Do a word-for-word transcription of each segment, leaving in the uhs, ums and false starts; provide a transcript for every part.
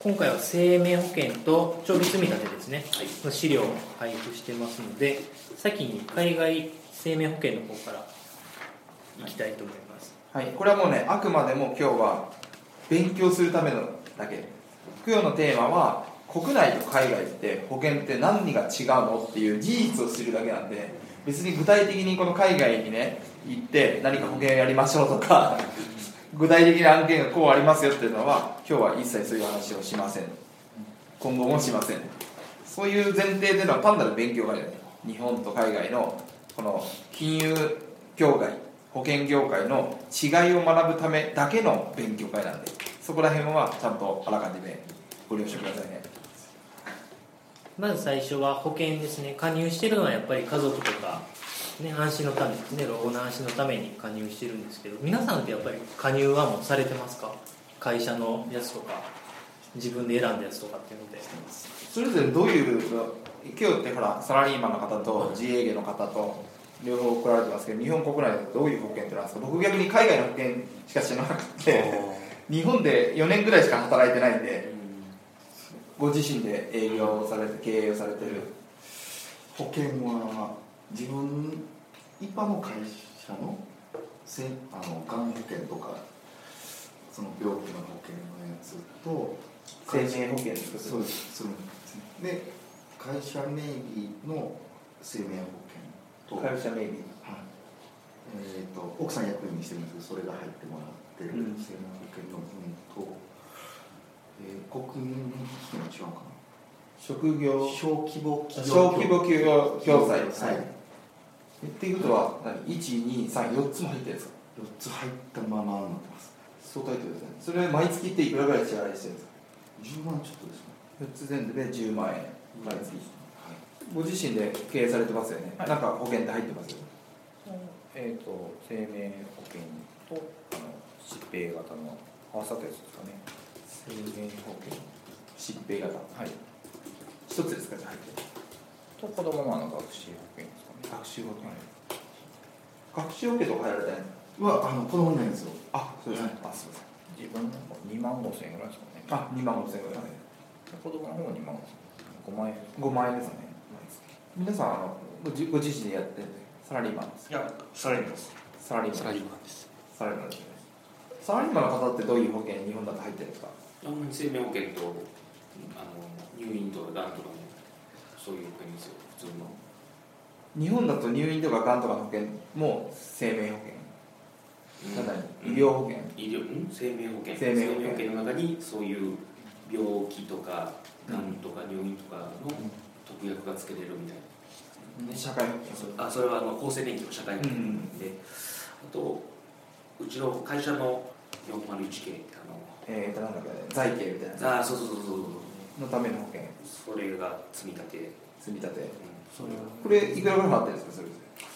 今回は生命保険と長期積み立てですね、 はい、 の資料を配布してますので、先に海外生命保険の方からいきたいと思います。 はい、これはもうね、あくまでも今日は勉強するためのだけ。今日のテーマは、国内と海外って保険って何が違うのっていう事実を知るだけなんで、別に具体的にこの海外にね、行って何か保険やりましょうとか、具体的な案件がこうありますよっていうのは、今日は一切そういう話をしません。今後もしません。そういう前提でのは単なる勉強会で、日本と海外のこの金融業界、保険業界の違いを学ぶためだけの勉強会なんで、そこら辺はちゃんとあらかじめご了承くださいね。 まず最初は保険ですね。加入しているのはやっぱり家族とか、ね、安心のためですね。老後の安心のために加入してるんですけど、皆さんってやっぱり加入はもうされてますか？会社のやつとか自分で選んだやつとかっていうので。 それぞれどういう、今日ってほらサラリーマンの方と自営業の方と両方来られてますけど、日本国内でどういう保険ってなんですか？僕逆に海外の保険しか知らなくて日本でよねんぐらいしか働いてないんで、ご自身で営業をされて経営をされてる。 保険は自分一般の会社のせあのがん保険とかその病気の保険のやつと生命保険ですか？ そうですするんですね。で会社名義の生命保険と会社名義、 はい、えー、と奥さん役員にしてるんですけど、それが入ってもらってる生命保険の分と、えー、国民年金は違うかな、 職業小規模企業小規模企業共済ですね、 はい、 っていうことは何 いち、に、さん、よっつも入ってるんですか？ よっつ入ったままになってます。 そう書いてるんですね。それ毎月っていくらぐらい支払いしてるんですか？ じゅうまんちょっとですね。 よっつ全部でじゅうまんえん毎月、 はい、 ご自身で経営されてますよね、はい、なんか保険って入ってますよね。 えー、と生命保険とあの疾病型の合わさったやつですかね。 生命保険疾病型、 はい、 一つですか？じゃあ入ってると子供のあの学習保険ですかね。 学習保険、はい、学習保険とか入られたんですか？ はあの子供いないんですよ。 あ、そうですね、 はい、 あ、すいません。 自分のにまんごせん円ぐらいですかね。 あ、にまんごせん円ぐらい、 子供の方もにまんごせん、ごまん円。 ごまん円ですね。皆さんあのご自ご自身でやってるサラリーマンですか？ いや、サラリーマンです。 サラリーマンサラリーマンです。 サラリーマンですね。サラリーマンの方ってどういう保険日本だと入ってるんですか？ 生命保険とあの入院とかがんとかもそういう保険ですよ、普通の。 日本だと入院とかがんとかの保険も生命保険、ただに医療保険、 医療、ん生命保険生命保険生命保険の中にそういう病気とかがんとか入院とかの特約がつけれるみたいな、 ね、社会保険、 あ、それはあの厚生年金の社会保険で、うん、あとうちの会社のよんまるいち系、あのえーとなんだかね、財形みたいな、 あ、そうそうそうそうのための保険、 それが積み立て、 積み立て、うん、 それはこれいくらぐらい払ってるんですか？それ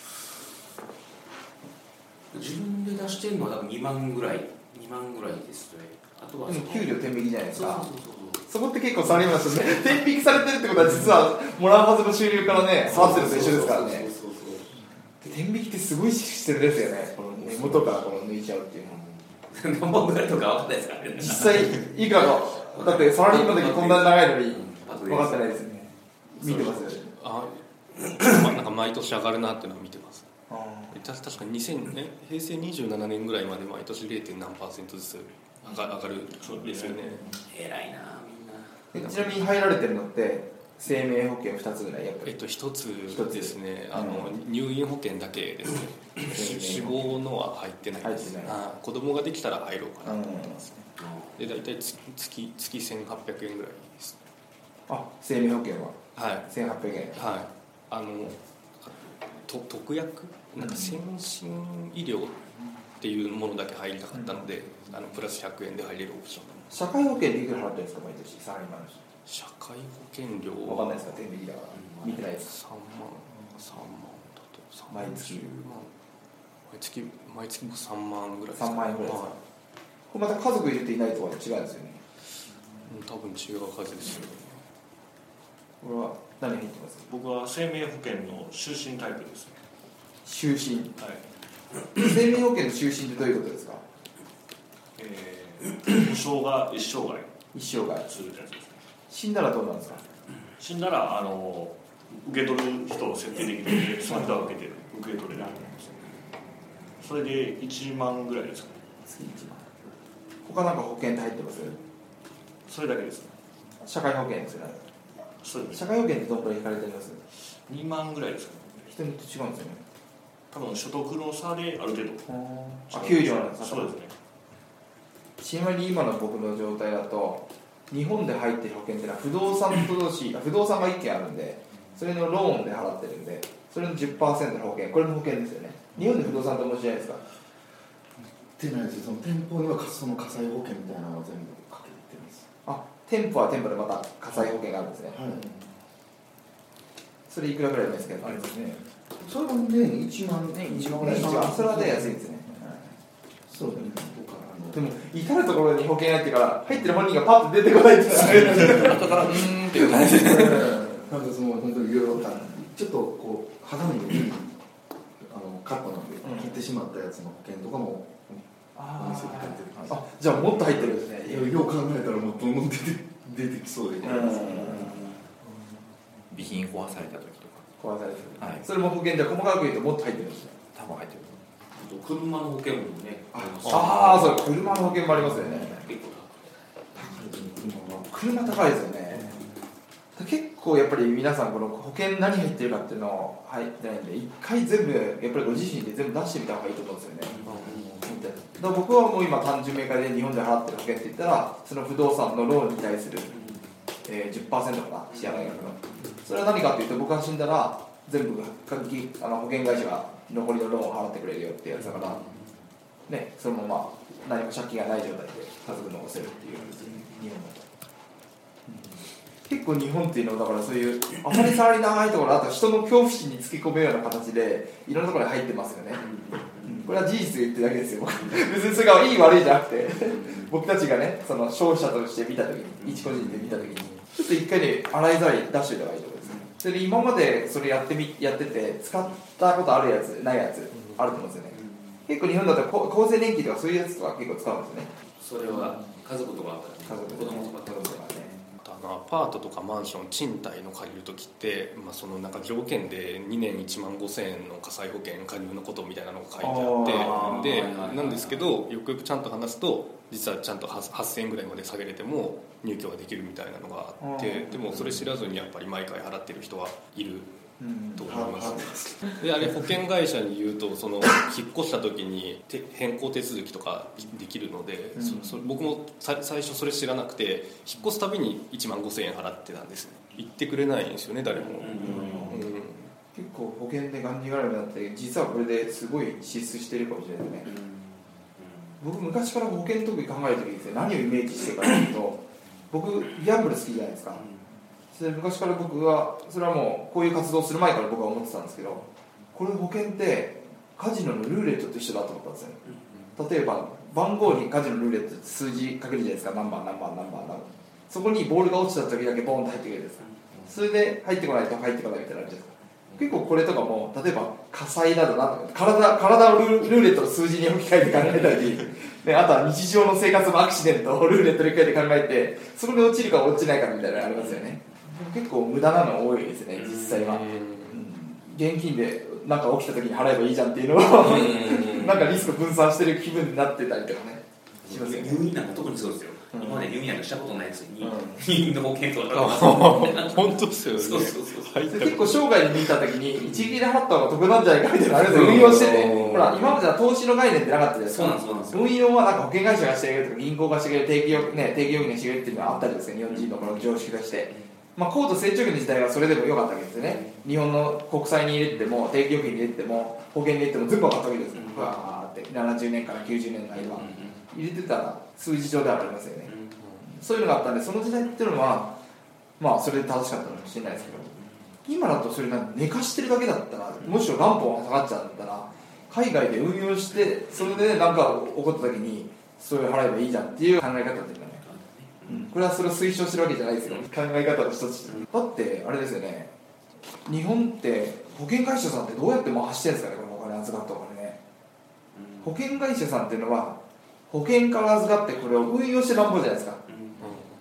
自分で出してるのは多分にまんぐらい、にまんぐらいですね。あとはでも給料天引きじゃないですか。 そうそうそうそう。 そこって結構サラリーマンですよね。天引きされてるってことは実はもらうはずの収入からね、払ってるのと一緒ですからね。 そうそうそう。 天引きってすごいシステムですよね。この根元からこの抜いちゃうっていうの。 何本ぐらいとか分かんないですからね。 実際いくらか、だってサラリーマンの時こんなに長いのに分かってないですよね。見てますよね。 あ、なんか毎年上がるなっていうのは見てます。確かににせんね平成にじゅうななねんぐらいまで毎年 ゼロ. 何パーセントずつ上が、上がるんですよね。 偉いなみんな。 ちなみに入られてるのって生命保険ふたつぐらいやっぱり。 えっとひとつですね。あの、うん、入院保険だけですね。死亡のは入ってないです。あ、子供ができたら入ろうかなと思ってますね。で大体月月せんはっぴゃくえんぐらいです。 あ、生命保険は。 はい。 せんはっぴゃくえん。 はい。あのと特約なんか先進医療っていうものだけ入りたかったので、うん、あのプラスひゃくえんで入れるオプション。 社会保険でいくら払ってるんですか毎年サラリーマンの人？ 社会保険料わかんないですか？天引きだから見てないです。 さんまんさんまんだと毎月毎月毎月もさんまんぐらいですか？ さんまん円ぐらいですか？これまた家族入れていないとは違うんですよね。 多分違う数ですよね。 これは何入ってます？ 僕は生命保険の終身タイプですね。 終身、 はい、 生命保険の終身ってどういうことですか？ えー、保証が一生涯一生涯するやつですね。 死んだらどうなんですか？ 死んだらあの受け取る人を設定できるので、その人は受けてる受け取れるんですよ。それでいちまんぐらいですかね。 月いちまん。他なんか保険って入ってます？ それだけですね。 社会保険ですよね。 そうです。 社会保険ってどんくらい引かれてます？ にまんぐらいですかね。 人によって違うんですよね。 多分所得の差である程度。 あ、給料なんですか？ そうですね。 ちなみに今の僕の状態だと日本で入ってる保険っていうのは不動産と同士不動産がいっけんあるんで、それのローンで払ってるんで、それの じゅっパーセント の保険、これも保険ですよね。日本で不動産と同じじゃないですか？ ってないです。その店舗にはその火災保険みたいなのを全部かけてます。 あ、店舗は店舗でまた火災保険があるんですね。 はい。 それいくらぐらいなんですか？ ありますね。 それは年いちまんね、いちまんぐらい。あ、それはね安いですね。 そうだね。とかあのでも至るところに保険入ってから入ってる本人がパッと出てこないって言って後からうーんっていう感じでなんかその本当にいろいろちょっとこう肌身のいいあのカットなんで切ってしまったやつの保険とかもお店で入ってる。 あ、じゃあもっと入ってるんですね。 よう考えたらもうどんどん出て出てきそうで。 備品壊された時とか壊されてる。 はいそれも保険で細かく言うともっと入ってるんですね。 多分入ってる。 あと車の保険もねありますしああ、そう、車の保険もありますよね。 結構車高いですよね。結構やっぱり皆さんこの保険何入ってるかっていうのを入ってないんで、一回全部やっぱりご自身で全部出してみた方がいいと思うんですよね。だから僕はもう今単純明快で日本で払ってる保険って言ったら、その不動産のローンに対する、えー、じゅっパーセント かな、支払い額の。それは何かっていうと、僕が死んだら全部あの保険会社が残りのローンを払ってくれるよってやつだから、ね、そのまま何も借金がない状態で家族残せるっていう日本だと。結構日本っていうのはだからそういうあまり触りないところ、あと人の恐怖心につけ込むような形でいろんなところに入ってますよね。これは事実言ってるだけですよ。別にそれがいい悪いじゃなくて僕たちがね、その消費者として見たときに、一個人で見たときにちょっと一回ね洗いざらい出しておいた方がいいところですね。それで今までそれやってみやってて使ったことあるやつないやつあると思うんですよね。結構日本だと厚生年金とかそういうやつとか結構使うんですよね。 それは家族とか家族子供とか家族とかね。 あのアパートとかマンション賃貸の借りるときって、まあ、そのなんか条件でにねんいちまんごせんえんの火災保険加入のことみたいなのが書いてあってでなんですけど、よくよくちゃんと話すと実はちゃんとはっせんえんぐらいまで下げれても入居ができるみたいなのがあって、でもそれ知らずにやっぱり毎回払ってる人はいると思います。であれ保険会社に言うとその引っ越した時に変更手続きとかできるので、うん、そそ僕も最初それ知らなくて引っ越すたびにいちまんごせんえん払ってたんですね。言ってくれないんですよね誰も、うんうん、 結構保険でがんじがらめになって実はこれですごい支出してるかもしれないですね、うん、僕昔から保険特技考える時にですね、何をイメージしてるかというと僕ギャンブル好きじゃないですか。それ昔から僕はそれはもうこういう活動する前から僕は思ってたんですけど、これ保険ってカジノのルーレットと一緒だと思ったんですよね。例えば番号にカジノのルーレットって数字かけるじゃないですか。何番何番何番何番、そこにボールが落ちた時だけボーンと入ってくるんです。それで入ってこないと入ってこないみたいなのあるじゃないですか。結構これとかも例えば火災などな体体をルーレットの数字に置き換えて考えたり、ね、あとは日常の生活のアクシデントをルーレットに置き換えて考えてそこに落ちるか落ちないかみたいなのありますよね。結構無駄なの多いですね実際は、うん、現金で何か起きた時に払えばいいじゃんっていうのをなんかリスク分散してる気分になってたりとかねしますよね。 入院なんか特にそうですよ、うん、今まで入院なんかしたことないやつに、うん、入院の保険とか本当ですよね。 そうそうそう結構生涯に見た時に一撃で払った方が得なんじゃないかみたいなあれで運用してて、ほら今までは投資の概念ってなかったじゃないですか。 そうなんですそうなんですよ。 運用はなんか保険会社がしてくれるとか銀行がしてくれる定期預金、ね、定期預金がしてくれるっていうのがあったりですね、日本人のこの常識として。まあ、高度成長期の時代はそれでも良かったわけですよね。日本の国債に入れても定期預金に入れても保険に入れても全部分かったわけですから、うわーってななじゅうねんからきゅうじゅうねんの間は入れてたら数字上ではありますよね。そういうのがあったんで、その時代っていうのはまあそれで正しかったのかもしれないですけど、今だとそれが寝かしてるだけだったら、もしろ元本が下がっちゃうんだったら海外で運用してそれで何か起こった時にそれを払えばいいじゃんっていう考え方っていうかね、うん、これはそれを推奨してるわけじゃないですよ、考え方の一つ。だってあれですよね、日本って保険会社さんってどうやって回してるんですかね、このお金預かったお金ね。保険会社さんっていうのは保険から預かってこれを運用してなんぼじゃないですか。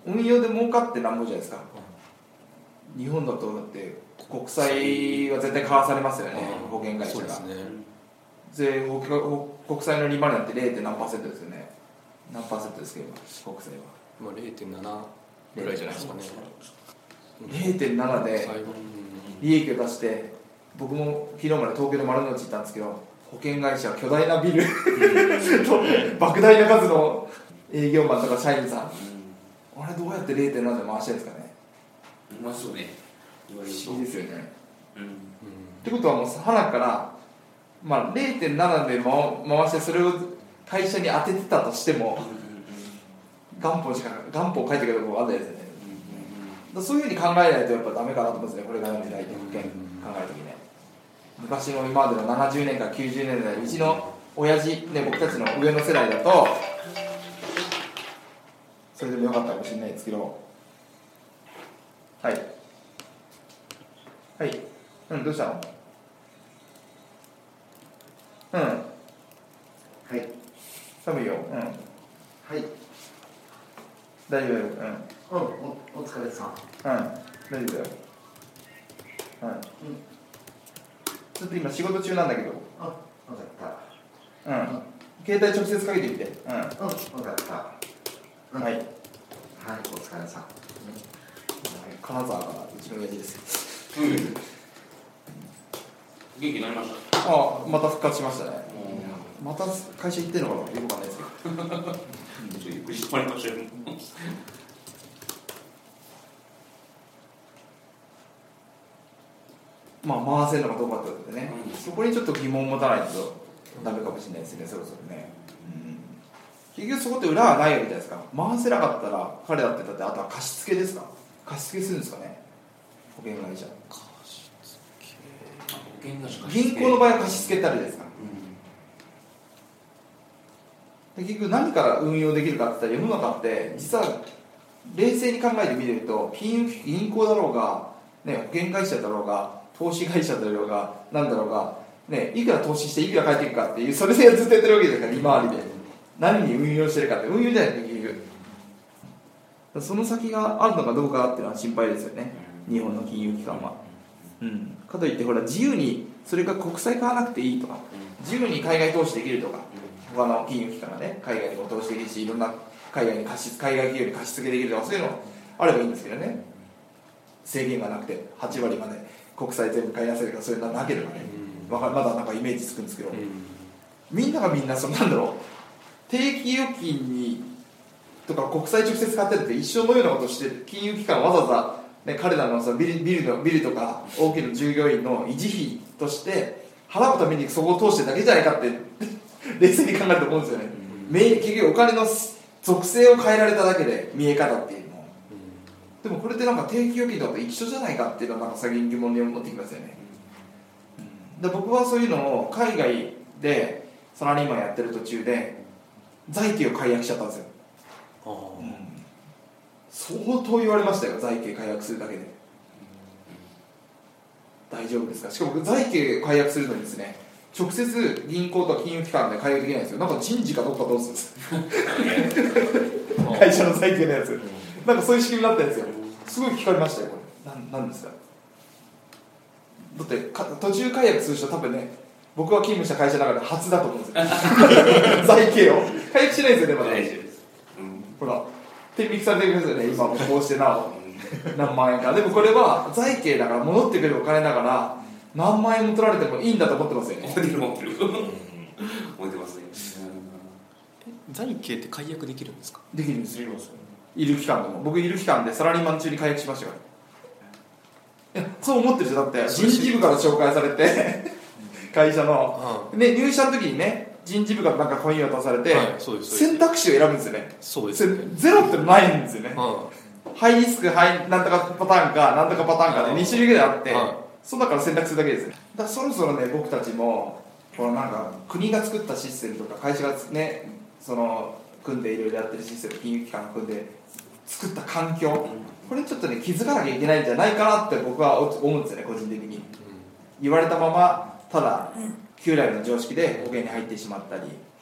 運用で儲かってなんぼじゃないですか。日本だとだって国債は絶対買わされますよね、保険会社が。 そうですね。 で国債の利回りなんて ゼロ. 何パーセントですよね。何パーセントですけど国債は、 まあ、ゼロてんなな ぐらいじゃないですかね。 ゼロてんなな で利益を出して、僕も昨日まで東京の丸の内行ったんですけど、保険会社は巨大なビルと莫大な数の営業マンとか社員さん、あれどうやって ゼロてんなな で回してるんですかね。 うまそうね、言われると不思議ですよね。 うんってことはもう花から、まあ、ゼロてんなな で回してそれを会社に当ててたとしても元本しか元本書いてくるところがあるんですよね。だそういうふうに考えないとやっぱダメかなと思うんですね、これからの時代で保険考えるときね。昔の今までのななじゅうねんからきゅうじゅうねんだい、うちの親父、ね、僕たちの上の世代だとそれでもよかったかもしれないですけど、はいはい、うん、どうしたの？うん、はい、寒いよ、うん、はい、大丈夫だよ、うん、 うん、お、お疲れさん。 うん、大丈夫だよ、うん、うん、ちょっと今仕事中なんだけど、 あ、わかった。 うん、携帯直接かけてみて、うん、 うん、わかった。うん、 はい、 はい、お疲れさん。 金沢からうちの親父です。 うん、元気になりました。 あ、また復活しましたね。また会社行ってるのかな、よくわかんないですけど。 ちょっとゆっくりしてもらいましたよ。 まあ回せるのかどうかってことでね、 うん、 そこにちょっと疑問を持たないとダメかもしれないですね、そろそろね。うん、結局そこって裏はないわけじゃないですか。回せなかったら彼だってだってあとは貸し付けですか。貸し付けするんですかね、保険会社。 保険会社銀行の場合は貸し付けってあるじゃないですか。で結局何から運用できるかって言ったら、世の中って実は冷静に考えてみると、金融銀行だろうが、ね、保険会社だろうが投資会社だろうが何だろうが、ね、いくら投資していくら返っていくかっていう、それでずっとやってるわけですから、利回りで何に運用してるかって、運用じゃないですか結局。その先があるのかどうかっていうのは心配ですよね、日本の金融機関は。うん、かといってほら自由にそれが国債買わなくていいとか、自由に海外投資できるとか、他の金融機関がね海外にも投資できるし、いろんな海外に貸し海外企業に貸し付けできるとか、そういうのあればいいんですけどね、制限がなくてはち割まで国債全部買いなさいとか、そういうのなければね、まだなんかイメージつくんですけど、みんながみんなそのなんだろう、定期預金にとか国債直接買ってるって一生のようなことをしてる金融機関わざわざ、ね、彼らのそのビル、ビルのビルとか大きな従業員の維持費として払うためにそこを通してるだけじゃないかって冷静に考えると思うんですよね。結局お金の属性を変えられただけで見え方っていうの、でもこれってなんか定期預金とかと一緒じゃないかっていうのはなんか先に疑問に思ってきますよね。で僕はそういうのを海外でサラリーマンやってる途中で財形を解約しちゃったんですよ。うん、相当言われましたよ、財形解約するだけで。大丈夫ですか。しかも僕財形解約するのにですね、直接銀行とか金融機関で解約できないんですよ。なんか人事かどっかどうするんです会社の財形のやつ、なんかそういう仕組みになってるんですよ。すごい聞かれましたよ、これ。なんなんですか。だってか途中解約する人多分ね、僕が勤務した会社の中で初だと思うんですよ財形を解約しないですよね、まだ。 大丈夫です、うん、 ほら天引きされてるんですよね、今もこうしてなお何万円か。でもこれは財形だから戻ってくるお金だから何万円も取られてもいいんだと思ってますよね。 思ってる思ってる思ってますね。 財形って解約できるんですか。 できるんですよ、いる期間でも。僕いる期間でサラリーマン中に解約しましたから。いやそう思ってる人だって人事部から紹介されて会社の、ね、入社の時にね、人事部からなんかコインを渡されて、はい、そうです選択肢を選ぶんですよね。 そうですね、 ゼロってないんですよね、ハイリスクハイなんとかパターンかなんとかパターンかでに種類ぐらいあって、その中から選択するだけですよ。だからそろそろね、僕たちもこのなんか国が作ったシステムとか会社がね、その組んでいろいろやってるシステム、金融機関が組んで作った環境、これちょっとね気づかなきゃいけないんじゃないかなって僕は思うんですよね、個人的に。言われたままただ旧来の常識で保険に入ってしまったり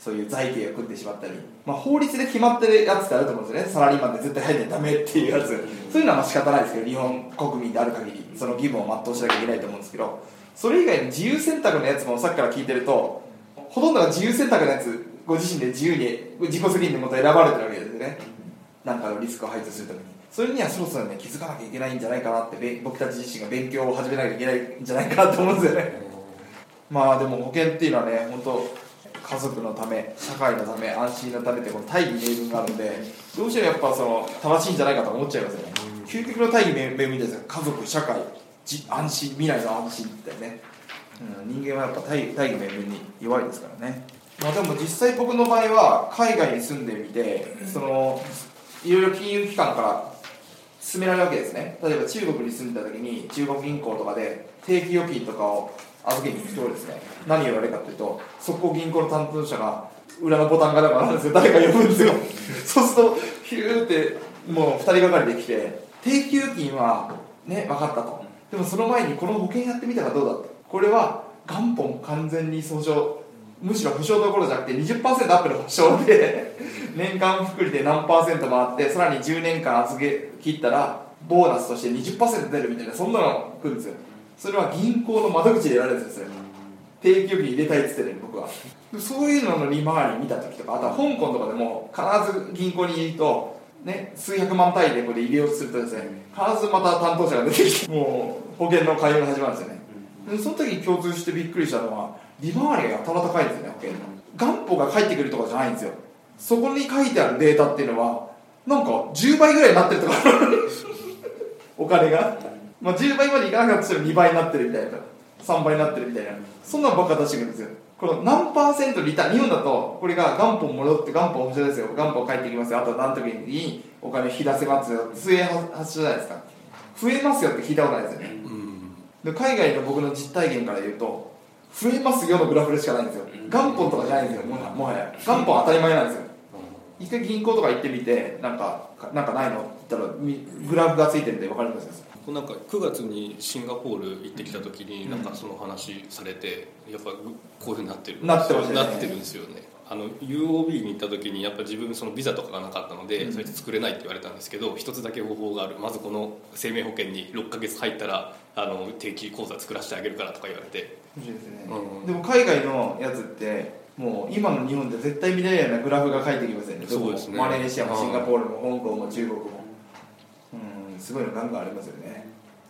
そういう財形を食ってしまったり、まあ、法律で決まってるやつってあると思うんですよね。サラリーマンで絶対入ってダメっていうやつ、そういうのはまあ仕方ないですけど、日本国民である限りその義務を全うしなきゃいけないと思うんですけど、それ以外の自由選択のやつもさっきから聞いてると、ほとんどが自由選択のやつ、ご自身で自由に自己責任でもと選ばれてるわけですよね。なんかのリスクを排除するために、それにはそろそろね気づかなきゃいけないんじゃないかなって、僕たち自身が勉強を始めなきゃいけないんじゃないかなと思うんですよね。まあでも保険っていうのはね、本当家族のため、社会のため、安心のためってこの大義名分があるので、どうしてもやっぱその正しいんじゃないかと思っちゃいますよね。究極の大義名分みたいですよ。家族、社会、安心、未来の安心ってね、うん、人間はやっぱ大義名分に弱いですからね。まあ、でも実際僕の場合は海外に住んでみて、そのいろいろ金融機関から勧められるわけですね。例えば中国に住んでた時に中国銀行とかで定期預金とかを預けに行くとですね、何を言われるかというと、速攻銀行の担当者が裏のボタンがだからなんですよ、誰か呼ぶんですよ。そうするとヒューってもうふたりがかりで来て、定期預金はね分かったと、でもその前にこの保険やってみたらどうだと、これは元本完全に訴訟、むしろ保証どころじゃなくて にじゅっパーセント アップの保証で年間複利で何パーセント回って、さらにじゅうねんかん預け切ったらボーナスとして にじゅっパーセント 出るみたいな、そんなの来るんですよ。それは銀行の窓口でやられるんですよ。定期預金入れたいって言ってるね、僕は。そういうのの利回り見た時とか、あとは香港とかでも必ず銀行にいると、ね、数百万単位でこれ入れようとするとですね、必ずまた担当者が出てきて、もう保険の会話が始まるんですよね。でその時に共通してびっくりしたのは、利回りがやたら高いんですよね、保険の。元本が返ってくるとかじゃないんですよ。そこに書いてあるデータっていうのはなんかじゅうばいぐらいになってるとかお金が、まあ、じゅうばいまでいかなかったとしてもにばいになってるみたいな、さんばいになってるみたいな、そんなのばっか出してくるんですよ。この何パーセントリターン、日本だとこれが元本戻って、元本保証ですよ、元本返ってきますよ、あと何時にお金引き出せますよ、増え発じゃないですか。増えますよって聞いたことないですよね。で海外の僕の実体験から言うと、増えますよのグラフでしかないんですよ。元本とかじゃないんですよ、もはもはや元本当たり前なんですよ。一回銀行とか行ってみて、なんかなんかないのって言ったらグラフがついてるんで分かりますよ。 なんかくがつにシンガポール行ってきた時になんかその話されて、やっぱこういうふうになってるなってましたね。 なってるんですよね。あの ユーオービー に行った時にやっぱ自分そのビザとかがなかったので、うん、それで作れないって言われたんですけど、一つだけ方法がある、まずこの生命保険にろっかげつ入ったらあの定期口座作らせてあげるからとか言われて、 そうですね、 うん、 でも海外のやつってもう今の日本で絶対見れないようなグラフが返ってきますよね。 そうですね。 マレーシアもシンガポールも香港も中国も、うん、すごいのガンガンありますよね。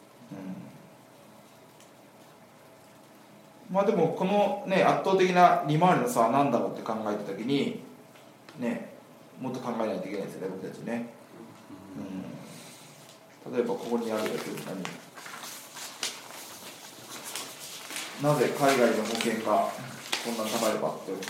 まあでもこのね圧倒的な利回りの差は何だろうって考えたときにね、もっと考えないといけないですよね、僕たちね。うん、例えばここにあるやつ、何なぜ海外の保険がこんな高いかって言って、うん、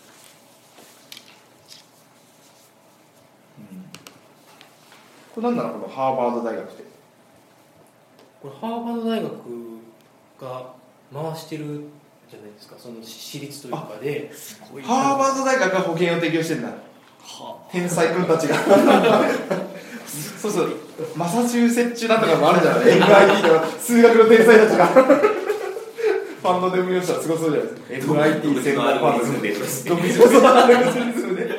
これ何なの、このハーバード大学って。 これハーバード大学が回してるじゃないですか、その私立というかで。 ハーバード大学が保険を提供してるんだ、はあ、天才君たちがそうそう、マサチューセッチュなんとかもあるじゃない エムアイティー とか数学の天才たちがファンドで運用したらすごそうじゃないですか。 エムアイティー 専門ファンドで独自のアルゴリズムで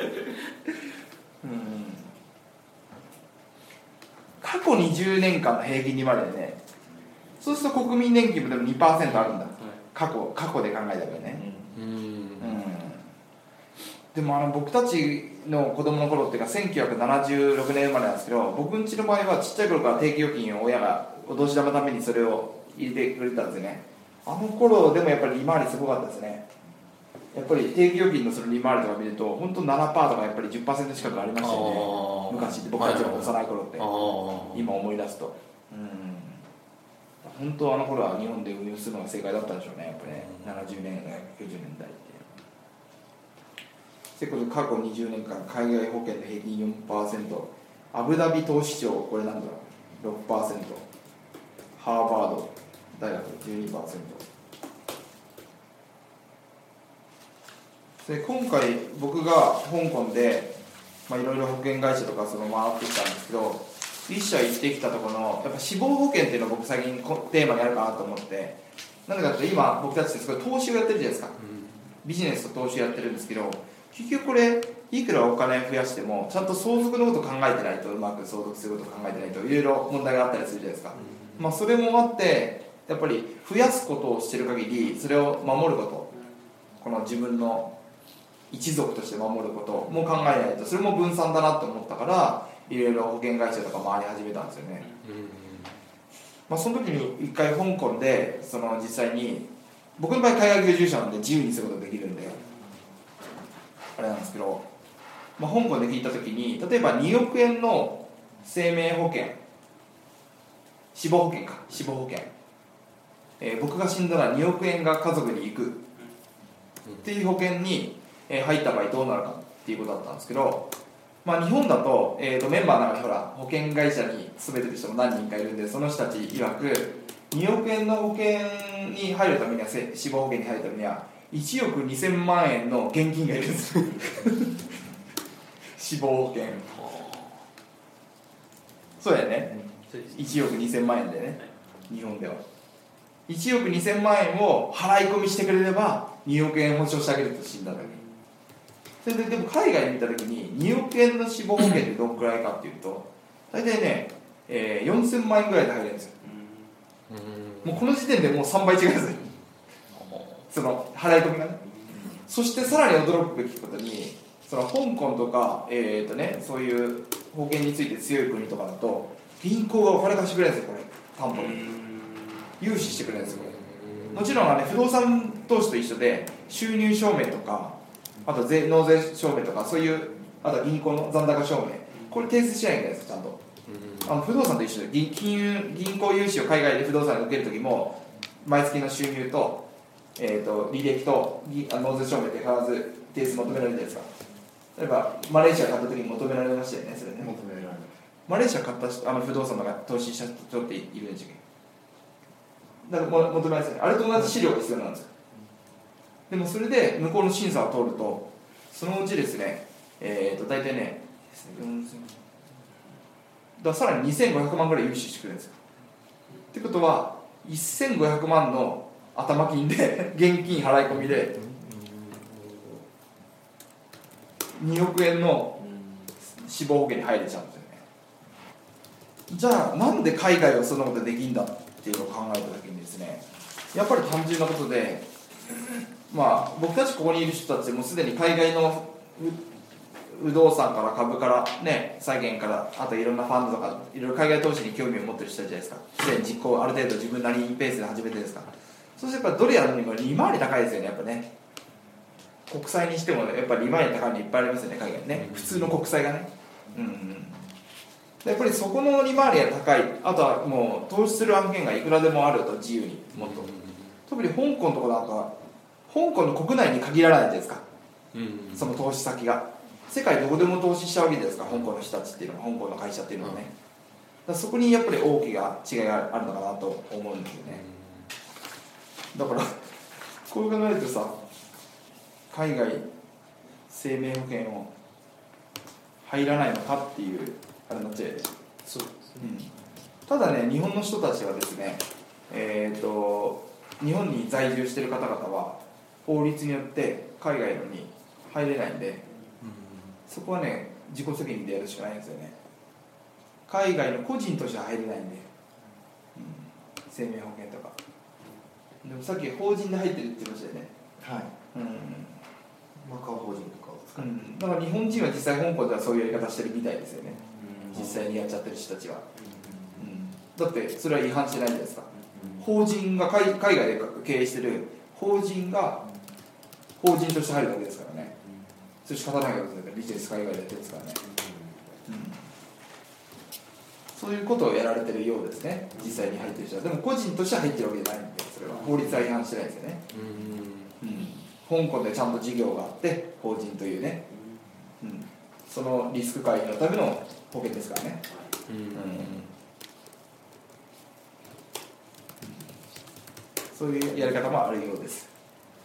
過去にじゅうねんかんの平均利回りでね、そうすると国民年金もでも にパーセント あるんだ、はい、過去過去で考えたらね、うんうん、でもあの僕たちの子供の頃っていうかせんきゅうひゃくななじゅうろくねん生まれなんですけど、僕んちの場合はちっちゃい頃から定期預金を親がお年玉のためにそれを入れてくれたんですよね。あの頃でもやっぱり利回りすごかったですね。やっぱり定期預金のその利回りとか見ると本当 ななパーセント とかやっぱり じゅっパーセント 近くありましたよね、昔って僕たちの幼い頃って、はい、今思い出すと、うん本当あの頃は日本で運用するのが正解だったんでしょうね、やっぱりね、ななじゅうねんだい、きゅうじゅうねんだいって。ということで過去にじゅうねんかん海外保険の平均 よんパーセント、 アブダビ投資庁これなんだろう ろくパーセント、 ハーバード大学 じゅうにパーセント。 で今回僕が香港でいろいろ保険会社とかその回ってきたんですけど、一社行ってきたところのやっぱ死亡保険っていうのを僕最近テーマにあるかなと思って、なぜかというと今僕たちってすごい投資をやってるじゃないですか、うん、ビジネスと投資をやってるんですけど、 結局これいくらお金増やしてもちゃんと相続のことを考えてないと、うまく相続することを考えてないといろいろ問題があったりするじゃないですか、まあ、それもあってやっぱり増やすことをしてる限りそれを守ること、この自分の一族として守ることも考えないと、それも分散だなって思ったからいろいろ保険会社とか回り始めたんですよね、まあ、その時に一回香港でその実際に僕の場合海外居住者なんで自由にすることができるんであれなんですけど、まあ、香港で聞いた時に例えばにおくえんの生命保険、死亡保険か死亡保険、えー、僕が死んだらにおくえんが家族に行くっていう保険に、えー、入った場合どうなるかっていうことだったんですけど、まあ、日本だと、えー、とメンバーの中にほら保険会社に勤めてる人も何人かいるんで、その人たち曰くにおくえんの保険に入るためには、死亡保険に入るためにはいちおくにせんまんえんの現金がいるんです死亡保険、そうやね、いちおくにせんまんえんでね、日本ではいちおくにせんまんえんを払い込みしてくれればにおくえん保証してあげると、死んだ時に。それででも海外に見た時ににおくえんの死亡保険ってどのくらいかっていうと大体ね、えー、よんせんまんえんぐらいで入れるんですよ。もうこの時点でもうさんばい違いですよ、その払い込みがね。そしてさらに驚くべきことに、その香港とか、えーとね、そういう保険について強い国とかだと銀行がお金貸してくれるんですよ、これ担保に融資してくれるんですよ。これもちろん、ね、不動産投資と一緒で収入証明とか、あと税納税証明とか、そういう、あとは銀行の残高証明、これ提出しないといけないですよ、ちゃんと。あの不動産と一緒で、銀金融銀行融資を海外で不動産に受けるときも毎月の収入と、えー、と履歴と納税証明って必ず提出求められるじゃないですか。例えばマレーシア買ったときに求められましたよね、それね。 求められる。 マレーシア買った人、あの不動産とか投資した人っているんでしたっけ。だから求められてあれと同じ資料が必要なんですよ。でもそれで向こうの審査を通ると、そのうちですね、えー、と大体ねだからさらににせんごひゃくまんぐらい融資してくれるんですよ。ってことはせんごひゃくまんの頭金で現金払い込みでにおくえんの死亡保険に入れちゃうんですよね。じゃあなんで海外はそんなことできんだっていうのを考えた時にですね、やっぱり単純なことで、まあ僕たちここにいる人たちもすでに海外の不動産から株からね、債券からあといろんなファンドとかいろいろ海外投資に興味を持ってる人たちじゃないですか。すでに実行ある程度自分なりにペースで始めてるんですから。そうするとやっぱどれやるのにも利回り高いですよね、やっぱね。国債にしても、ね、やっぱり利回り高いのいっぱいありますよね、海外ね。普通の国債がね。うんうん。やっぱりそこの利回りが高い。あとはもう投資する案件がいくらでもあると、自由にもっと。特に香港とかなんか香港の国内に限らないじゃないですか。その投資先が。世界どこでも投資しちゃうわけじゃないですか、香港の人たちっていうのは、香港の会社っていうのはね。だからそこにやっぱり大きな違いがあるのかなと思うんですよね。だからこう考えるとさ、海外生命保険を入らないのかっていうあれになっちゃう。 そうですね、 うん、ただね、日本の人たちはですね、えーと日本に在住している方々は法律によって海外のに入れないんで、そこはね自己責任でやるしかないんですよね。海外の個人としては入れないんで、うん、生命保険とか。でもさっき法人で入ってるって言いましたよね。 はい。 うん、 マカオ法人とかを使うって、 ん、だから日本人は実際香港ではそういうやり方してるみたいですよね、実際にやっちゃってる人たちは、うん、だってそれは違反してないじゃないですか。法人が 海, 海外で経営してる法人が法人として入るだけですからね。それ仕方ないわけですから、ビジネス海外でやってるんですからね、うん、そういうことをやられてるようですね、実際に入ってる人は。でも個人としては入ってるわけじゃないんで、それは法律は違反してないですよね、うん、香港でちゃんと事業があって法人というね、うん、そのリスク回避のための保険ですからね、うんうん、そういうやり方もあるようです。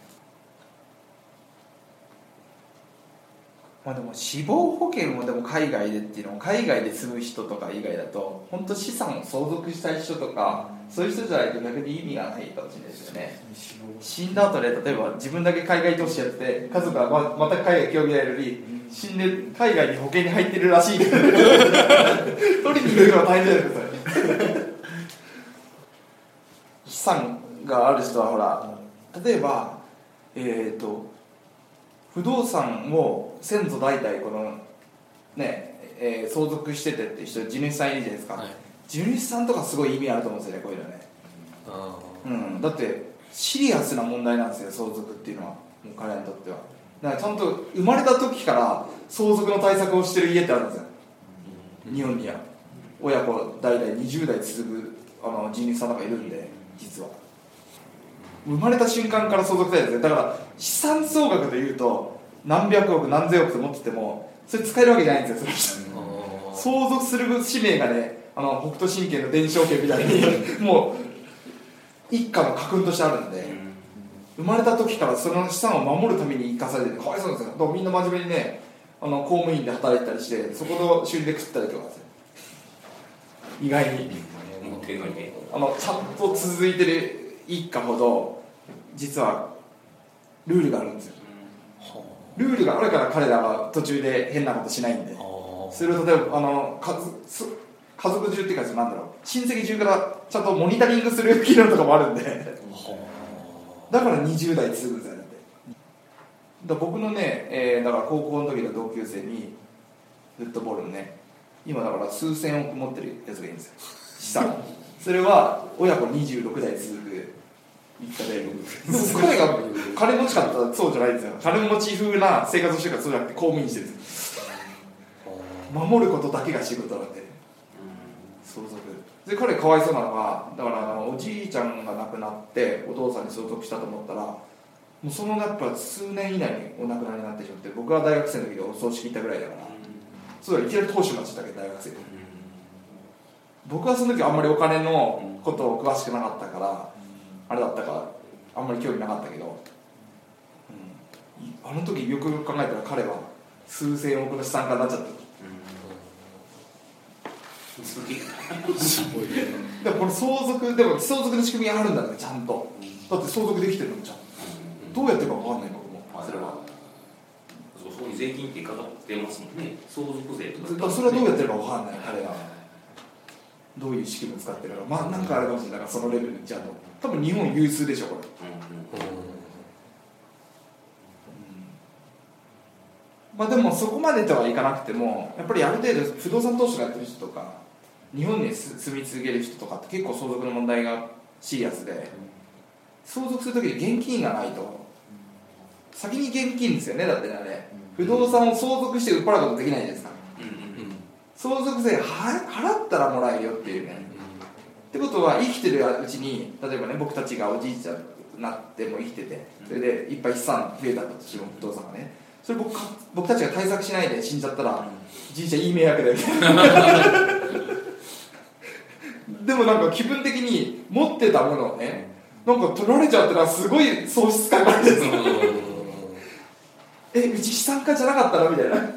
まあ、でも死亡保険もでも海外でっていうのも、海外で住む人とか以外だと本当資産を相続したい人とかそういう人じゃないと逆に意味がないかもしれないですよね。死んだ後で例えば自分だけ海外投資やってて家族は ま, また海外興味ないのに死んで海外に保険に入ってるらしい取りに行くのが大変じゃないですか資産がある人はほら例えばえーと不動産を先祖代々このねえー、相続しててって人地主さんいるじゃないですか、はい、地主さんとかすごい意味あると思うんですよねこういうのね。あ、うん、だってシリアスな問題なんですよ相続っていうのはもう彼らにとっては。だからちゃんと生まれた時から相続の対策をしてる家ってあるんですよ日本には。親子代々にじゅう代続くあの地主さんとかいるんで実は生まれた瞬間から相続対策ですよ。だから資産総額でいうと何百億何千億と持っててもそれ使えるわけじゃないんですよそれ相続する使命がねあの北斗神拳の伝承権みたいにもう一家の家訓としてあるんで生まれた時からその資産を守るために生かされててかわいそうなんですよ。だからみんな真面目にねあの公務員で働いてたりしてそこの収入で食ったりとかですよ意外にあのちゃんと続いてる一家ほど実はルールがあるんですよ。ルールがあるから彼らは途中で変なことしないんでそれを例えばあの家家族中っていうかなんだろう親戚中からちゃんとモニタリングする機能とかもあるんでだからにじゅう代続くんですよね。だ僕のね、えー、だから高校の時の同級生にフットボールのね今だから数千億持ってるやつがいるんですよ資産それは親子にじゅうろく代続く一家で彼が金持ちかったらそうじゃないんですよ。金持ち風な生活をしてるからそうじゃなくて公務員してるんです守ることだけが仕事なんで相続で彼かわいそうなのがだからあのおじいちゃんが亡くなってお父さんに相続したと思ったらもうそのやっぱ数年以内にお亡くなりになってしまって僕は大学生の時でお葬式行ったぐらいだからそうだいきなり当主になっちゃったけど大学生で僕はその時あんまりお金のことを詳しくなかったからあれだったからあんまり興味なかったけど、うん、あの時よくよく考えたら彼は数千億の資産家になっちゃった、うん、すごいでもこの相続でも相続の仕組みがあるんだねちゃんとだって相続できてるのじゃんどうやってるか分かんない僕もそれはそこに税金ってかかってますもんね相続税とかそれはどうやってるか分かんない彼がどういう仕組みを使ってるかまあなんかあれかもしれないからそのレベルじゃあ多分日本有数でしょこれ、うんうんうん、まあでもそこまでとはいかなくてもやっぱりある程度不動産投資をやってる人とか日本に住み続ける人とかって結構相続の問題がシリアスで相続するときに現金がないと先に現金ですよねだってね不動産を相続して売っ払うことできないじゃないですか相続税払ったらもらえるよっていうねってことは生きてるうちに例えばね僕たちがおじいちゃんになっても生きててそれでいっぱい資産増えたとしても不動産がねそれ 僕, 僕たちが対策しないで死んじゃったらじいちゃんいい迷惑だよみたいなでもなんか気分的に持ってたものをねなんか取られちゃってのはすごい喪失感があるんですよえうち資産家じゃなかったのみたいな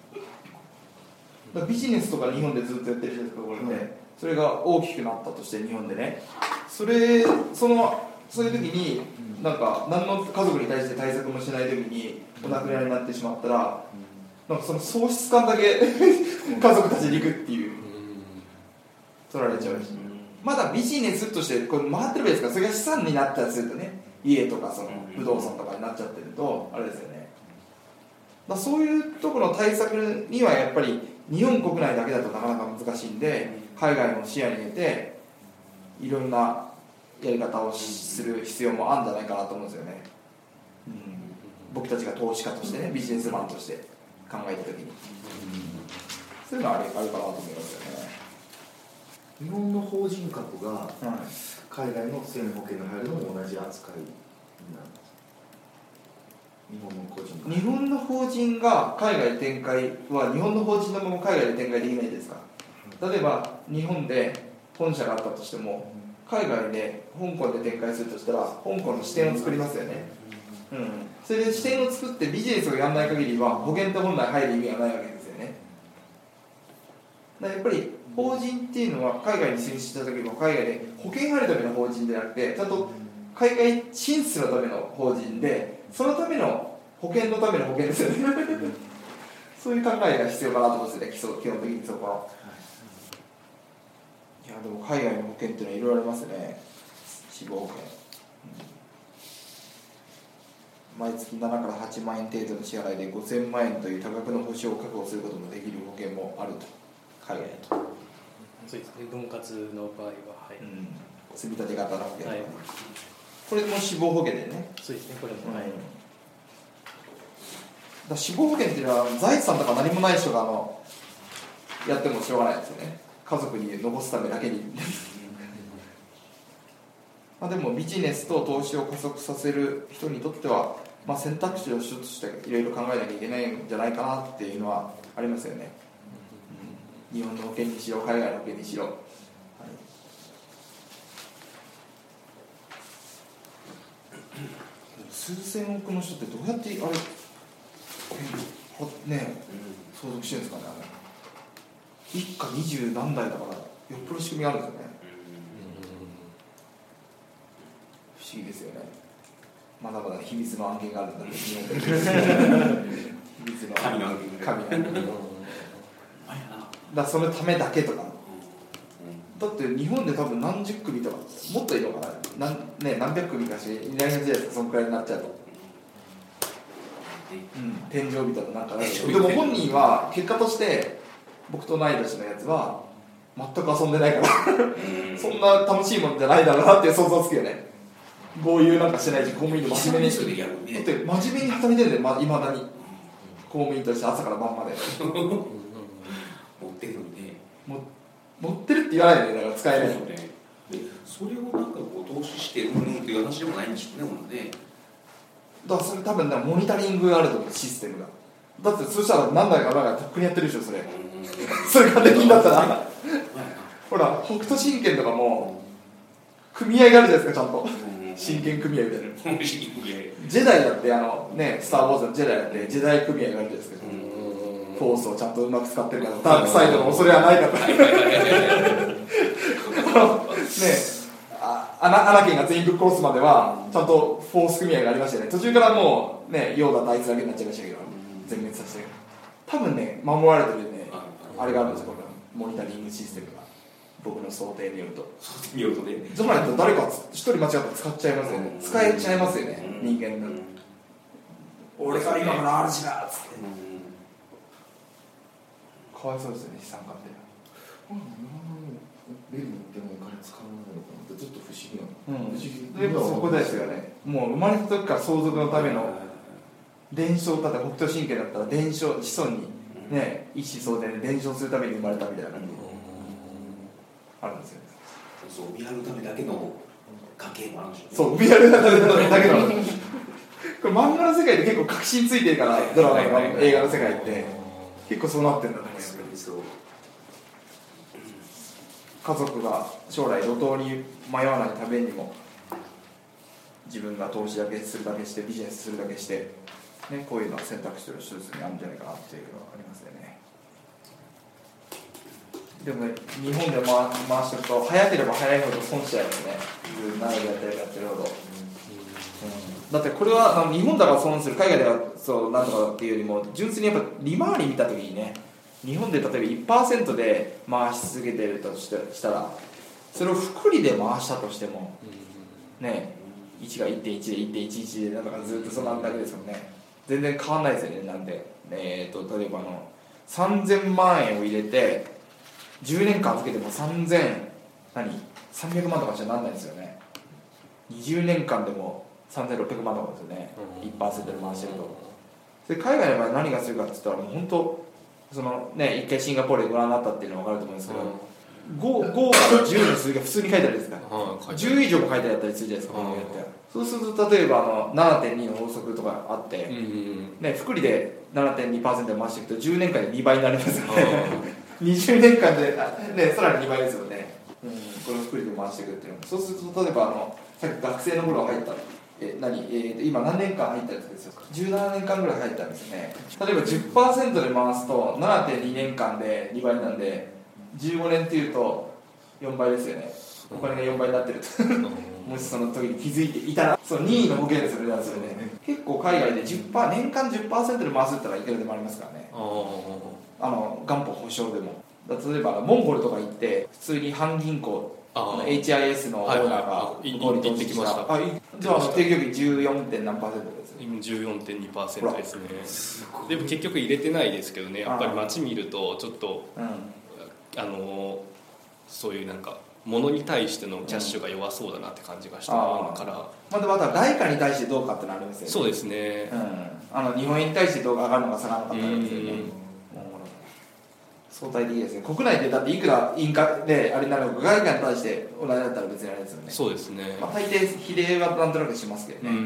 ビジネスとか日本でずっとやってる人ですけどこれね、うん、それが大きくなったとして日本でねそれそのそういう時になんか何の家族に対して対策もしない時にお亡くなりになってしまったらなんかその喪失感だけ家族たちに行くっていう取られちゃうしまだビジネスとしてこれ回ってるわけですからそれが資産になったりするとね家とかその不動産とかになっちゃってるとあれですよねだそういうところの対策にはやっぱり日本国内だけだとなかなか難しいんで海外も視野に入れていろんなやり方をする必要もあるんじゃないかなと思うんですよね、うん、僕たちが投資家としてねビジネスマンとして考えた時に、うん、そういうのはあるかなと思いますよね。 日本の法人格が海外の生命保険に入るのも同じ扱いになるんです。日本の個人日本の法人が海外展開は日本の法人のまま海外で展開できないですか。例えば日本で本社があったとしても海外で香港で展開するとしたら香港の支店を作りますよね、うん、それで支店を作ってビジネスをやらない限りは保険って本来入る意味がないわけですよね。だからやっぱり法人っていうのは海外に進出した時も海外で保険入るための法人じゃなくてちゃんと海外進出のための法人でそのための保険のための保険ですよねそういう考えが必要かなと思うんですよね、基本的にそこは。いやでも海外の保険っていうのはいろいろありますね。死亡保険、うん、毎月ななからはちまんえん程度の支払いでごせんまんえんという多額の保証を確保することもできる保険もあると、海外だと。 そうですね、分割の場合は、はい、 うん、積み立て型の保険、はい、これも死亡保険でね。 そうですね、これも、はい、 うん、だ死亡保険っていうのは財産とか何もない人があのやってもしょうがないですよね、家族に残すためだけにまあでもビジネスと投資を加速させる人にとっては、まあ、選択肢を一つとしていろいろ考えなきゃいけないんじゃないかなっていうのはありますよね、うん、日本の保険にしろ海外の保険にしろ、はい、数千億の人ってどうやってあれね相続してるんですかね。あれ一家二十何代だからよっぽど仕組みがあるんですよね。不思議ですよね。まだまだ秘密の案件があるんだね秘密の神の案件神の案件だそのためだけとか、だって日本で多分何十組とかもっといるのかな、なん、ね、何百組かしいないはずですか、そのくらいになっちゃうと、うん、天井人のなんかでも本人は結果として僕と同い年のやつは全く遊んでないからそんな楽しいもんじゃないだろうなっていう想像つくよね。豪遊なんかしてないし公務員で真面目にしてだって真面目に働いてるんで、ま、いまだに公務員として朝から晩まで持ってるんでも持ってるって言わないで、ね、だから使えないので、 でそれをなんかこう投資してうんっていう話でもないんでしょうね、もんね。 だからそれ多分ねモニタリングがあると思う、システムが。だってそしたら何台か何台かとっくにやってるでしょそれ、うん、それができんだったらほら北斗神拳とかも組合があるじゃないですか、ちゃんと真剣組合みたいなジェダイだってあのねスター・ウォーズのジェダイだってジェダイ組合があるじゃないですか、フォースをちゃんとうまく使ってるからダークサイドの恐れはないからねあアナ、アナキンが全員ぶっ殺すまではちゃんとフォース組合がありましたよね。途中からもうねヨーダとあいつだけになっちゃいましたけど全滅させて多分ね守られてるねあれがあるんですよ、このモニタリングシステムが僕の想定によると想定によるとね、 じゃないと誰か一人間違って使っちゃいますよね、使えちゃいますよね、人間の俺が今から主だっつって、かわいそうですよね、資産家って。 ベルのでもお金使わないのかなってちょっと不思議な、 うん、不思議でもそこですよね。もう生まれた時から相続のための伝承、例えば北斗神拳だったら伝承、子孫にね一子相伝で伝承するために生まれたみたいな感じあるんですよね。 そう、見張るためだけの家系もあるんでしょうね。 そう、見張るためだけのこれ漫画の世界で結構確信ついてるから、ドラマとか映画の世界って結構そうなってるんだと思います。家族が将来路頭に迷わないためにも自分が投資だけするだけしてビジネスするだけして、ね、こういうのは選択肢の一つにあるんじゃないかなっていうのはありますよね。でもね、日本で回, 回してると早ければ早いほど損しちゃいますね。長くやってるやってるほど、うん、だってこれはあの日本だから損する、海外ではそうなんとかっていうよりも純粋にやっぱ利回り見た時にね、日本で例えば いちパーセント で回し続けてるとしたらそれを複利で回したとしてもね、いちが いってんいち で いってんいちいち でなんとかずっとそのだけですもんね。全然変わんないですよね。なんで、えー、と例えばあのさんぜんまんえんを入れてじゅうねんかん預けてもさんぜん何さんびゃくまんとかしかなんないですよね。にじゅうねんかんでもさんぜんろっぴゃくまんとかですよね、うん、いちパーセント で回してると。それ海外の場合何がするかって言ったらもう本当そのね、一回シンガポールでご覧になったっていうのは分かると思うんですけど、うん、ご, ごからじゅうの数字が普通に書いてあるんですか、うん、じゅう以上も書いてあったりするじゃないですか、うん、そうすると例えばあの ななてんに の法則とかあって、うんうんね、複利で ななてんにパーセント で回していくとじゅうねんかんでにばいになりますよね、うん、にじゅうねんかんで、ね、さらににばいですよね、うん、この複利で回していくっていうの。そうすると例えばあのさっき学生の頃入ったえ何えー、今何年間入ったんですよ。じゅうななねんかんぐらい入ったんですね。例えば じゅっパーセント で回すと ななてんにねんかんでにばいなんでじゅうごねんっていうとよんばいですよね。お金がよんばいになってるともしその時に気づいていたら、その任意の保険でそれなんですよね。結構海外で じゅっパーセント 年間 じゅっパーセント で回すったらいくらでもありますからね。あの元本保証でも。例えばモンゴルとか行って普通に半銀行エイチアイエス のオーナーが向こうに投資した、あ、じゃあ定期預金 じゅうよん. 点何パーセントですね。 今 じゅうよんてんにパーセント ですね。でも結局入れてないですけどね、やっぱり街見るとちょっと、うん、あのそういうなんか物に対してのキャッシュが弱そうだなって感じがしたものから、 まあ、でまた外貨に対してどうかってのありますよね。 そうですね、 うん、あの日本円に対してどう上がるのか下がるのかってありますよね。相対的ですね。国内でだっていくらインカであれになるのか、外貨に対して同じだったら別にあれですよね。 そうですね、 まあ、大抵比例はなんとなくしますけどね。うん、うん、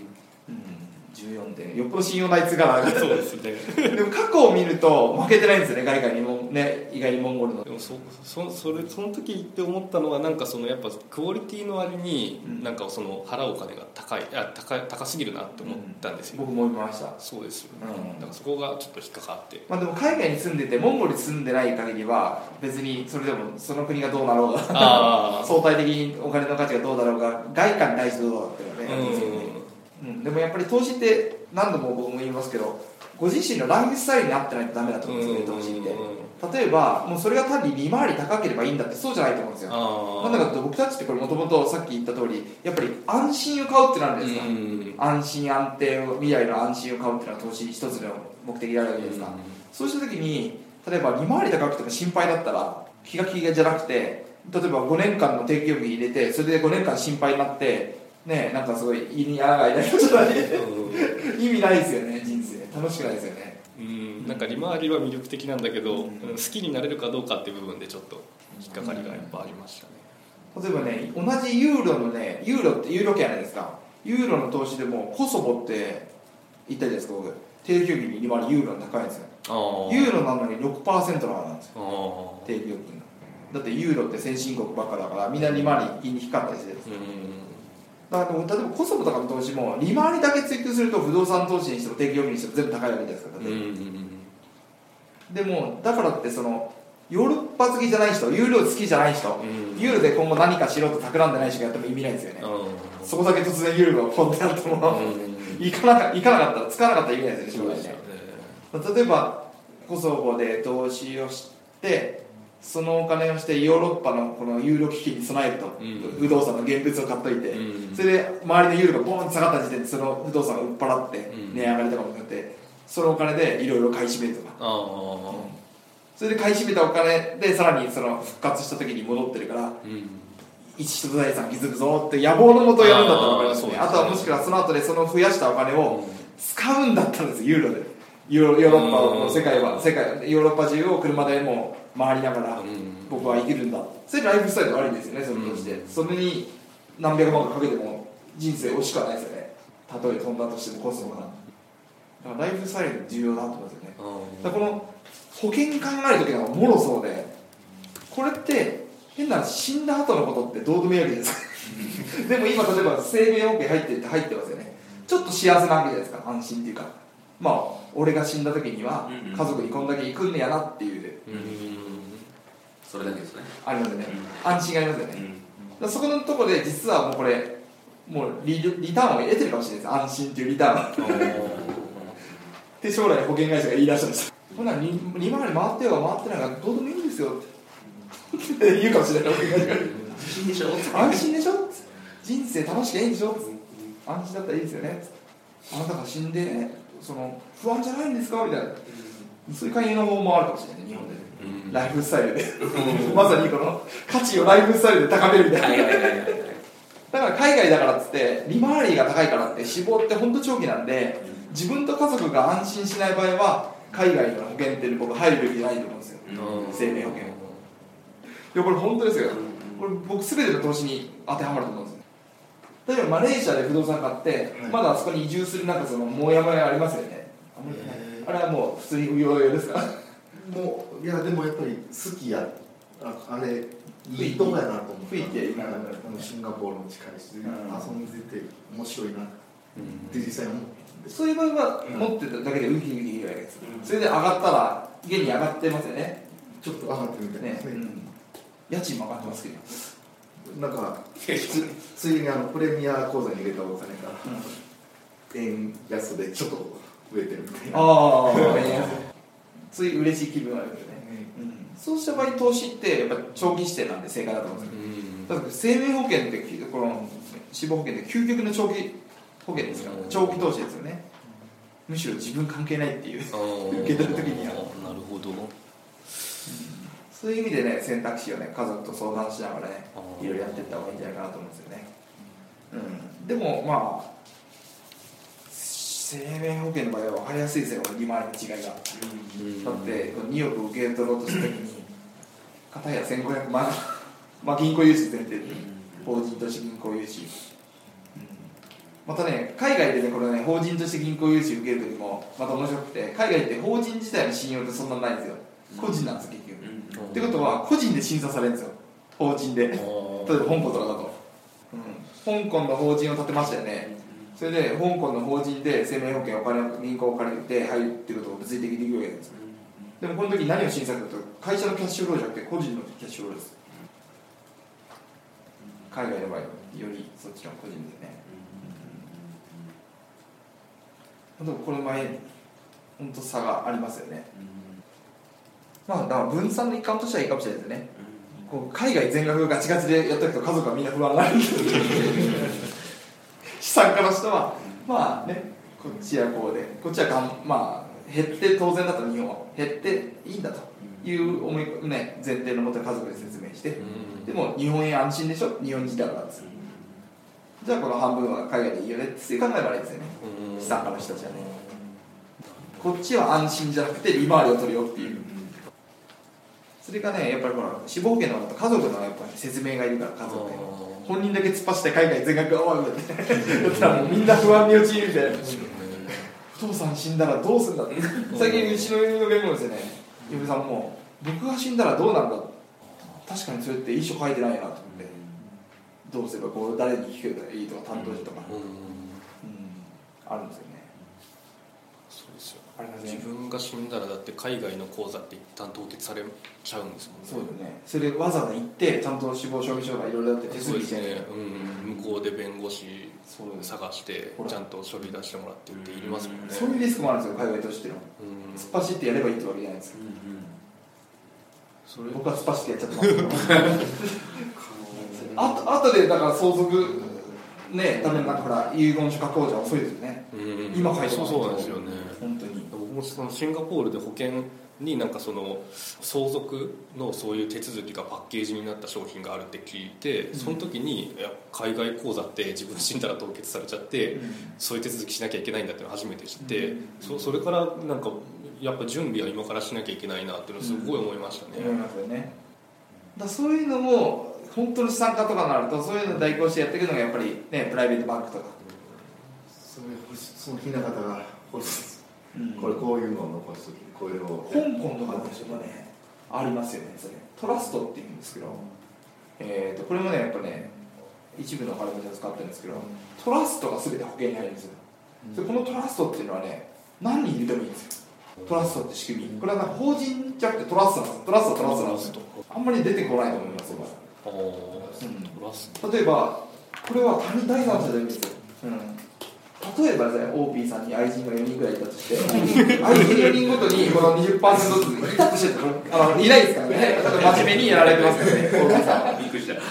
じゅうよんてんよっぽど信用ないつが上がる。 そうですねでも過去を見ると負けてないんですよね、外貨にもね、意外にモンゴルの。 でも そ, そ, そ, れその時言って思ったのは、なんかそのやっぱクオリティの割に、うん、なんかその払うお金が高い、あ 高, 高すぎるなって思ったんですよ、 うん、僕も思いました。 そうですよね、うん、だからそこがちょっと引っかかって、 まあ、でも海外に住んでてモンゴルに住んでない限りは別にそれでもその国がどうなろうが相対的にお金の価値がどうだろうが外貨に対してどうだろうっていうのはね、うんうん、でもやっぱり投資って何度も僕も言いますけど、ご自身のライフスタイルに合ってないとダメだと思うんですよね、投資って。例えばもうそれが単に利回り高ければいいんだって、そうじゃないと思うんですよ。なんだかというと僕たちってこれもともとさっき言った通りやっぱり安心を買うってなるじゃないですか。安心安定を、未来の安心を買うっていうのは投資一つの目的であるわけですか。そうした時に例えば利回り高くても心配だったら気が気がじゃなくて、例えばごねんかんの定期預金入れてそれでごねんかん心配になってね、なんかすごい胃に穴が開いたりとかね意味ないですよね、人生楽しくないですよね。 うん、なんか利回りは魅力的なんだけど、うん、好きになれるかどうかっていう部分でちょっと引っかかりがやっぱありましたね。 例えばね、同じユーロのね、ユーロってユーロ圏じゃないですか。ユーロの投資でもコソボって言ったじゃないですか、僕定期預金に利回りユーロの高いんですよ。ユーロなのに ろくパーセント のなんですよ、定期預金だってユーロって先進国ばっかだからみんな利回り低かったりしてるんですよ。だから例えばコソボとかの投資も利回りだけ追求すると不動産投資にしても定期預金にしても全部高いわけじゃないですか。例えばでもだからってそのヨーロッパ好きじゃない人、ユーロ好きじゃない人、ユーロで今後何かしろと企んでない人がやっても意味ないんですよね。そこだけ突然ユーロがポンってなっても行かなか行かなかったら使わなかったら意味ないですよね、将来ね。例えばコソボで投資をしてそのお金をしてヨーロッパのこのユーロ危機に備えると、うん、不動産の現物を買っといて、うん、それで周りのユーロがボーンと下がった時点でその不動産を売っ払って値上がりとかもなってそのお金でいろいろ買い占めるとか、うん、それで買い占めたお金でさらにその復活した時に戻ってるから、うん、一種財産築くぞって野望のもとやるんだったら分かりますね。 あ, あとはもしくはその後でその増やしたお金を使うんだったんですよ、ユーロで。ヨーロッパを世界は世界ヨーロッパ中を車でもう回りながら僕は生きるんだ、それライフスタイル悪いんですよね。それとしてそれに何百万かかけても人生惜しくはないですよね。たとえ飛んだとしてもコストが。だからライフスタイル重要だと思うんですよね。だからこの保険考える時はもろそうで、これって変な死んだ後のことってどうでもいいわけですでも今例えば生命保険入ってるって入ってますよね。ちょっと幸せなわけじゃないですか、安心っていうか、まあ俺が死んだ時には家族にこんだけ行くんねやなっていう、うんうん、 それだけですね。 ありますよね、うん、安心がありますよね、うん、だからそこのところで実はもうこれもう リ, リターンを得てるかもしれないです。安心っていうリターンって将来保険会社が言い出したんですよ。ほな 利, 利回り回ってよ回ってないからどうでもいいんですよって言うかもしれない。保険会社が安心でしょ安心でしょ人生楽しくいいんでしょ安心だったらいいですよね。あなたが死んで、ね、その不安じゃないんですかみたいな、そういう勧誘の方法もあるかもしれない、日本で、うん、ライフスタイルでまさにこの価値をライフスタイルで高めるみたいなだから海外だからっつって利回りが高いからって死亡って本当長期なんで、自分と家族が安心しない場合は海外の保険って僕入るべきじゃないと思うんですよ、うん、生命保険。いやこれ本当ですよ、これ僕全ての投資に当てはまると思うんですよ。例えばマレーシアで不動産買って、はい、まだあそこに移住するなんかそのモヤモヤありますよね。 あ, あれはもう普通に不要用ですかもういやでもやっぱり好きや あ, あれいいとこやなと思って、 吹いていなシンガポールも近いし、うん、遊んでて面白いなって実際思って、 うん、そういう場合は持ってただけでウキウキいいわけです、うん、それで上がったら現に上がってますよね。 ちょっと上がってるみたいねですね。 うん家賃も上がってますけど、 なんかつついにあのプレミア口座に入れたお金が、円安でちょっと増えてるみたいな。 ああつい嬉しい気分があるけどね、うん、そうした場合投資ってやっぱ長期視点なんで正解だと思うんですよ、 うんだから生命保険ってこの死亡保険って究極の長期保険ですから、長期投資ですよね。むしろ自分関係ないっていう受け取るときにはなるほど、 そういう意味でね選択肢をね家族と相談しながらねいろいろやっていった方がいいんじゃないかなと思うんですよね、うん、でもまあ生命保険の場合は分かりやすいですよ、利回りの違いが、 うんだってにおく受け取ろうとしたときに片やせんごひゃくまんまあ銀行融資前提で法人として銀行融資、うん、またね海外でねこれね法人として銀行融資受けるときもまた面白くて、海外って法人自体の信用ってそんなないんですよ、個人なんですよ結局、うん、ってことは個人で審査されるんですよ、法人で例えば香港とかだと、うん、香港の法人を建てましたよね、それで香港の法人で生命保険お金を銀行を借りて入るっていうことを物理的にできるわけです、でもこの時何を審査するかというと会社のキャッシュフローじゃなくて個人のキャッシュフローです。海外の場合よりそっちの個人ですね、うん、でもこの前に本当差がありますよね、まあだから分散の一環としてはいいかもしれないですね、こう海外全額ガチガチでやってると家族はみんな不安になる資産家の人はまあねこっちはこうでこっちはがんまあ減って当然だと日本は減っていいんだという思い、ね、前提のもと家族で説明して、でも日本円安心でしょ、日本人だからです、じゃあこの半分は海外でいいよねって考えればいいですよね、資産家の人たちはね、こっちは安心じゃなくて利回りを取るよっていう、それがねやっぱりほら死亡保険の方と家族のやっぱり説明がいるから家族で本人だけ突っ走って海外全額が終わるってだったらもうみんな不安に陥るみたいな、お父さん死んだらどうするんだって最近うちの嫁の弁護ですよね、嫁さんも僕が死んだらどうなんだ、確かにそれって遺書書いてないなと思って、どうすればこう誰に聞けばいいとか担当者とか、うんうん、あるんですよね。 そうですよ、あれ自分が死んだらだって海外の口座って一旦凍結されちゃうんですもんね。 そうだね、それでわざわざ行ってちゃんと死亡証明書がいろいろあって手続きして、ね、 うん、向こうで弁護士探してちゃんと書類出してもらってっていりますもんね。 そういうリスクもあるんですよ海外としての、うん、突っ走ってやればいいってわけじゃないですか、うんうん、それ僕は突っ走ってやっちゃってますけどあと後でだから相続ね、多分なんかほら遺言書書こうじゃ遅いですよね、うん、今書いてます。 そうなんですよね、 本当に。 僕もそのシンガポールで保険になんかその相続のそういう手続きがパッケージになった商品があるって聞いて、その時にいや海外口座って自分死んだら凍結されちゃって、うん、そういう手続きしなきゃいけないんだっていうのを初めて知って、うん、そ, それからなんかやっぱ準備は今からしなきゃいけないなっていうのをすごい思いましたね、 うん、思いますよね。だそういうのも本当の資産家とかになるとそういうのを代行してやっていくのがやっぱりねプライベートバンクとか、 それそのひな方が欲しいです、うん、これこういうのを残すときこれを香港とかの人がねありますよね、それトラストっていうんですけど、えー、とこれもねやっぱね一部の金持ちが使ってるんですけど、トラストが全て保険に入るんですよ、うん、でこのトラストっていうのはね何人いるでもいいんですよ。トラストって仕組み、これはなんか法人じゃなくてトラストなんです。トラストトラストなんですよ。あんまり出てこないと思いますよ、うん、例えばこれは他人第三者でいいんですよ、うん、例えばですね オーピー さんに愛人がよにんぐらいいたとして愛人よにんごとにこの にじゅっパーセント ずついたとしてあのいないですからね、真面目にやられてますからねオーピー さんはびっくりしたい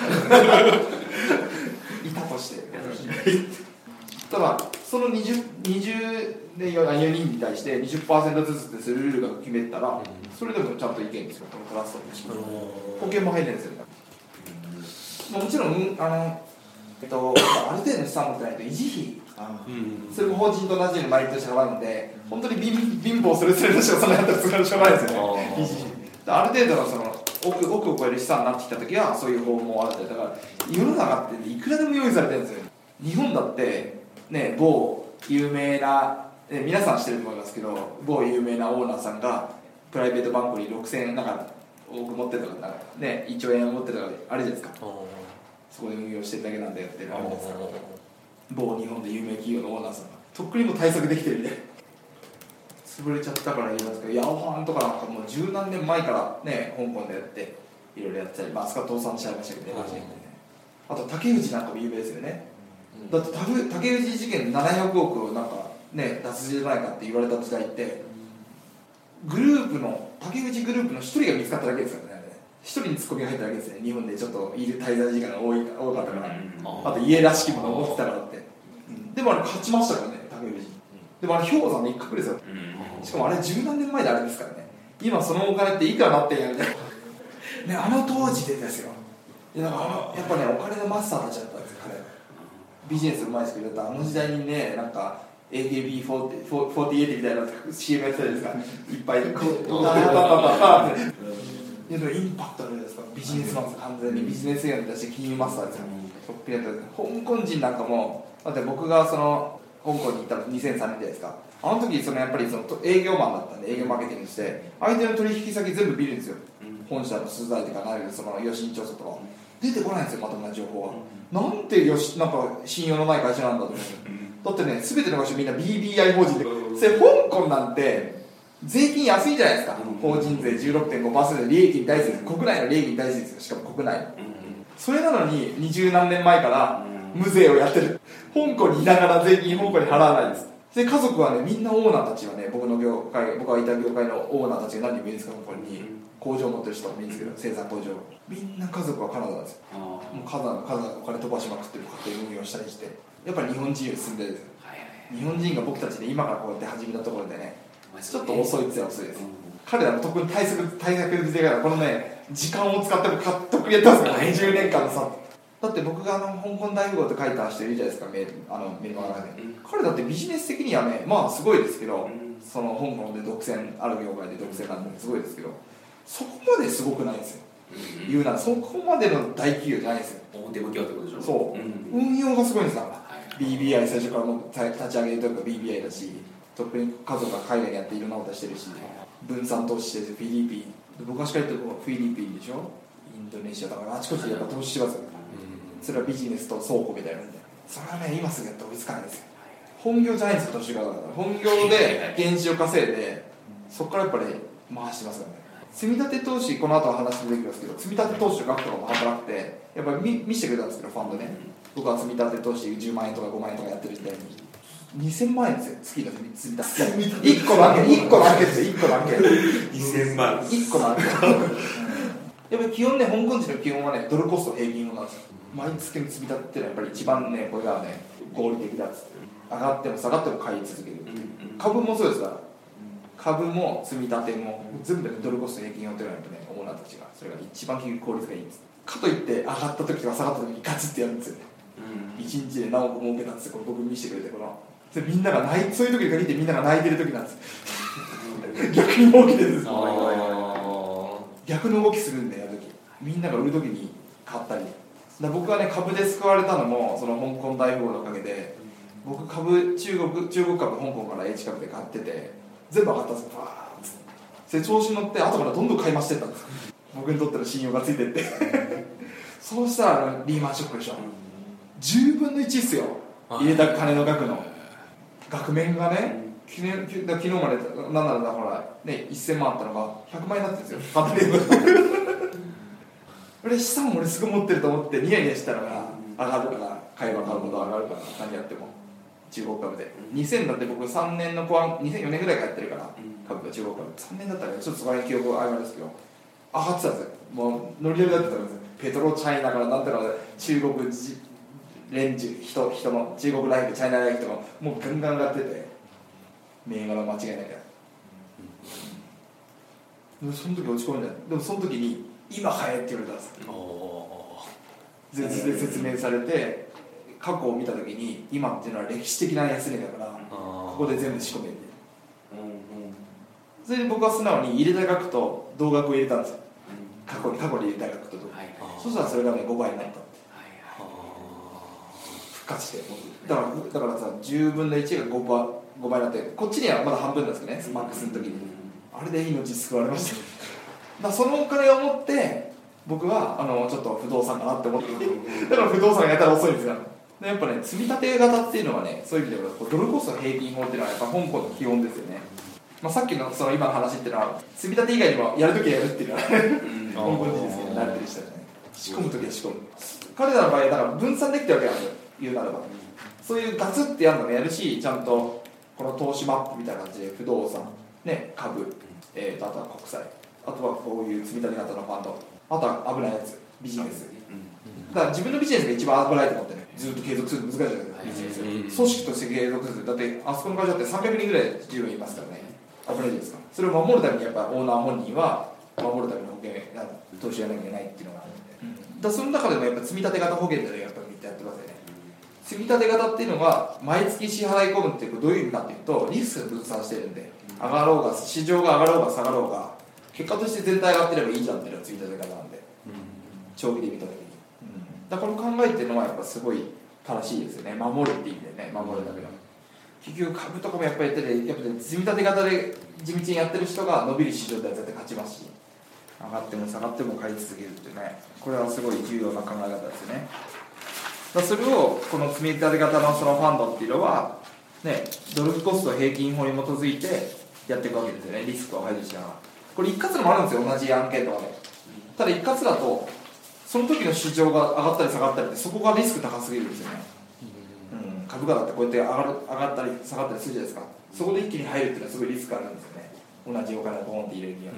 たとしてただその 20, 20でよにんに対して にじゅっパーセント ずつってするルールが決めたらそれでもちゃんといけるんですよ、このトラストって仕組み保険も入るんですよ、もちろんあの、えっと、ある程度の資産持ってないと維持費、うん、それも法人と同じように毎年払うんで本当に貧貧乏するするとしてはそのやったら使うしょうがないですよね、維持費ある程度のその億億を超える資産になってきた時はそういう方法もあったりだから世の中って、ね、いくらでも用意されてるんですよ。日本だってね某有名なえ皆さん知ってると思いますけど某有名なオーナーさんがプライベートバンクにろくせんえんなんか多く持ってるとかねいちおうえんを持ってるとかあるじゃないですか、そこで運用してるだけなんでやってるあるんですか、某日本で有名企業のオーナーさんがとっくにも対策できてるんで潰れちゃったから言いますけど、ヤオハンとかなんかもう十何年前からね香港でやっていろいろやってたり、まあ、あそこは倒産しちゃいましたけどね、あと竹内なんかも有名ですよね、うん、だって竹内事件ななひゃくおくをなんかね脱税じゃないかって言われた時代って、グループの竹内グループの一人が見つかっただけですからね、一人にツッコミが入っただけですね、日本でちょっといる滞在時間が多い多かったから、うん、あと家らしきものを持ってたからって、うん、でもあれ勝ちましたからね竹内、でもあれ氷山の一角ですよ、うん、しかもあれ十何年前であれですからね、今そのお金っていくらなってんやみたいなね、あの当時でですよ、いやなんかあのやっぱねお金のマスターたちだったんですよ彼は。ビジネスうまいですけど、あの時代にねなんか エーケービーフォーティーエイト みたいな シーエム やってたじゃないですか、いっぱいこうダーダーダーダーっていうのインパクトあるじゃないですか、ビジネスマン完全にビジネスエンだし金融マスターですよ、トップやった香港人なんかも、だって僕がその香港に行ったのにせんさんねんじゃないですか、あの時そのやっぱりその営業マンだったんで営業マーケティングして相手の取引先全部見るんですよ、本社の取材とかなるその予診調査とか出てこないんですよ、まともな情報は、なんてよしなんか信用のない会社なんだと思って、だってね全ての会社みんな ビービーアイ 法人で、それ香港なんて税金安いじゃないですか、法人税 じゅうろくてんごパーセント で利益に対して国内の利益に対してですよ、しかも国内、それなのに二十何年前から無税をやってる、香港にいながら税金香港に払わないです。で家族はねみんなオーナーたちはね、僕の業界僕がいた業界のオーナーたちが何人もいるんですか、ここに工場を持ってる人もいるんですけど、生産工場、みんな家族はカナダなんですよ、もうカナダカナダお金飛ばしまくってる家庭運用したりして、やっぱり日本人より住んでるんですよ、日本人が僕たちで今からこうやって始めたところでねちょっと遅いって言ったら遅いです、彼らも特に対策対策で出てからこのね時間を使っても得にやってますからね、じゅうねんかんのさ、だって僕があの香港大富豪って書いた人いるじゃないですか、メールあのメールの中で、うん、彼だってビジネス的にはねまあすごいですけど、うん、その香港で独占ある業界で独占なんですごいですけど、そこまですごくないんですよ、うん、言うならそこまでの大企業じゃないですよ、 表向きはってことでしょ、 そう、うん、運用がすごいんですから、はい、ビービーアイ 最初からもう立ち上げるときは ビービーアイ だし、特に家族が海外にやっていろんなことしてるし、分散投資してフィリピン、僕がしか言ってるのはフィリピンでしょ、インドネシアだからあちこちでやっぱ投資してますよ、それはビジネスと倉庫みたいなんで、それはね今すぐやって追いつかないですよ、本業じゃないんですよ投資家だから、本業で原資を稼いでそこからやっぱり回してますからね。積み立て投資この後は話できますけど、積み立て投資の額とかも半端なくて、やっぱり 見, 見せてくれたんですけどファンドね、僕は積み立て投資じゅうまんえんとかごまんえんとかやってる時代ににせんまんえんですよ、月の積み立ていっこの案件いっこの案件ですよ、いっこの案件にせんまんいっこの案件やっぱり基本ね、香港人の基本はねドルコスト平均なんですよ、毎月の積み立てっていうのはやっぱり一番ねこれがね合理的だっつって、上がっても下がっても買い続ける、うんうん、株もそうですから、株も積み立ても全部でドルコスト平均をっていうのはやっぱねオーナーたちがそれが一番効率がいいんです。かといって上がった時とか下がった時にガツってやるんですよね、うん、いちにちで何億儲けたんですよ、これ僕見せてくれて、このそれみんなが泣いそういう時に限ってみんなが泣いてる時なんです逆に儲けてるんですよ逆の動きするんで、やる時みんなが売る時に買ったり、だ僕はね株で救われたのもその香港大富豪のおかげで、僕株中国中国株香港から H 株で買ってて全部上がったんですよ、バーッて調子に乗って後からどんどん買い増してったんです僕にとっての信用がついてってそうしたらあのリーマンショックでしょ、じゅうぶんのいちっすよ、入れた金の額の額面がね、昨日、昨日までなんならだからねいっせんまんあったのがひゃくまん円になってるんですよ、勝手に俺資産俺すぐ持ってると思ってニヤニヤしたのが上がるから、買えば買うほど上がるから何やっても中国株でにせんだって僕さんねんの後半にせんよねんぐらいからやってるから株が中国株さんねんだったらちょっとそこら辺記憶は曖昧ですけど上がってたんですよ、もうノリノリだってたんですよ、ペトロチャイナからなんていうの中国レンジ 人, 人の中国ライフチャイナライフとかもうガンガン上がってて銘柄間違いないから、うん、でもその時落ち込んで、でもその時に今買えって言われたんですよ、で説明されて過去を見た時に今っていうのは歴史的な安値だからここで全部仕込める、うんうん、それで僕は素直に入れた額と同額を入れたんですよ、過去に過去に入れた額と、はい、そしたらそれがねごばいになった、はい、復活してだからだからさじゅうぶんのいちが 5, 倍ごばいになってこっちにはまだ半分なんですけどね、マックスの時にあれで命救われましただからそのお金を持って僕はあのちょっと不動産かなって思ってだから不動産やったら遅いんですよ。でやっぱね積み立て型っていうのはねそういう意味ではドルコスト平均法っていうのはやっぱ香港の基本ですよね。 まあ、さっきのその今の話っていうのは積み立て以外にもやるときはやるっていうのは根本的ですけど、慣れてる人はね、仕込むときは仕込む。彼らの場合はだから分散できてるわけなんですよ、言うならば。そういうガツってやるのもやるし、ちゃんとこの投資マップみたいな感じで不動産、ね、株、えー、とあとは国債、あとはこういう積み立て型のファンド、あとは危ないやつ、ビジネス。だから自分のビジネスが一番危ないと思ってね、ずっと継続するの難しいじゃないですか、ビジネス。組織として継続する。だってあそこの会社ってさんびゃくにんぐらい従業員いますからね、危ないじゃないですか。それを守るためにやっぱオーナー本人は守るための保険や投資をやらなきゃいけないっていうのがあるんで、だからその中でもやっぱ積み立て型保険っていうのをやっぱりやってますよね。積み立て型っていうのは毎月支払い込むってどういう意味かっていうと、リスクが分散してるんで、上がろうが市場が上がろうが下がろうが結果として全体上がってればいいじゃんっていうのが積み立て型なんで、長期で見た時に、だからこの考えっていうのはやっぱすごい正しいですよね。守るっていう意味でね、守るだけの結局株とかもやっぱりやってて、やっぱり積み立て型で地道にやってる人が伸びる市場では絶対勝ちますし、上がっても下がっても買い続けるっていうね、これはすごい重要な考え方ですよね。だそれをこの積み立て型のそのファンドっていうのは、ね、ドルコスト平均法に基づいてやっていくわけですよね、リスクを排除しながら。これ一括でもあるんですよ、同じ案件とかで。ただ一括だとその時の市場が上がったり下がったりって、そこがリスク高すぎるんですよね、うん、株価だってこうやって上がる上がったり下がったりするじゃないですか。そこで一気に入るっていうのはすごいリスクあるんですよね、同じお金をポンって入れるには。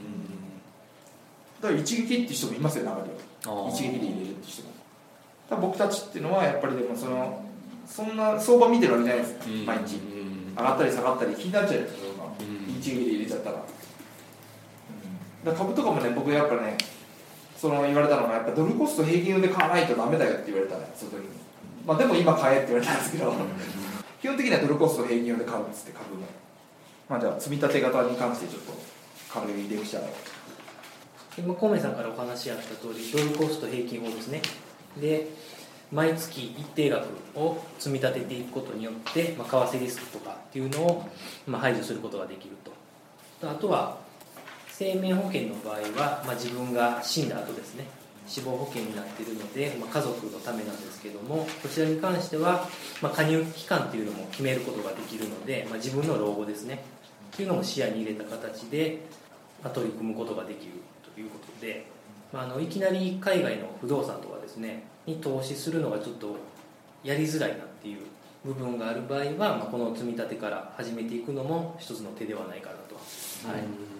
だから一撃っていう人もいますよ、中では。一撃で入れるっていう人も。だから僕たちっていうのはやっぱりでもそのそんな相場見てるわけじゃないですか、毎日上がったり下がったり気になっちゃうじゃないですか、一撃で入れちゃったら。だから株とかもね、僕やっぱね、その言われたのがやっぱドルコスト平均で買わないとダメだよって言われたね、その時に。まあでも今買えって言われたんですけど基本的にはドルコスト平均で買うんですって、株も。まあじゃあ積み立て型に関してちょっと軽いレクチャーを。 今コメさんからお話あった通り、ドルコスト平均法ですね。で毎月一定額を積み立てていくことによって、まあ、為替リスクとかっていうのを、まあ、排除することができると。あとは生命保険の場合は、まあ、自分が死んだ後ですね、死亡保険になっているので、まあ、家族のためなんですけども、こちらに関しては、まあ、加入期間っていうのも決めることができるので、まあ、自分の老後ですねっていうのも視野に入れた形で、まあ、取り組むことができるということで、まあ、あのいきなり海外の不動産とかですねに投資するのがちょっとやりづらいなっていう部分がある場合は、まあ、この積み立てから始めていくのも一つの手ではないかなと、はい、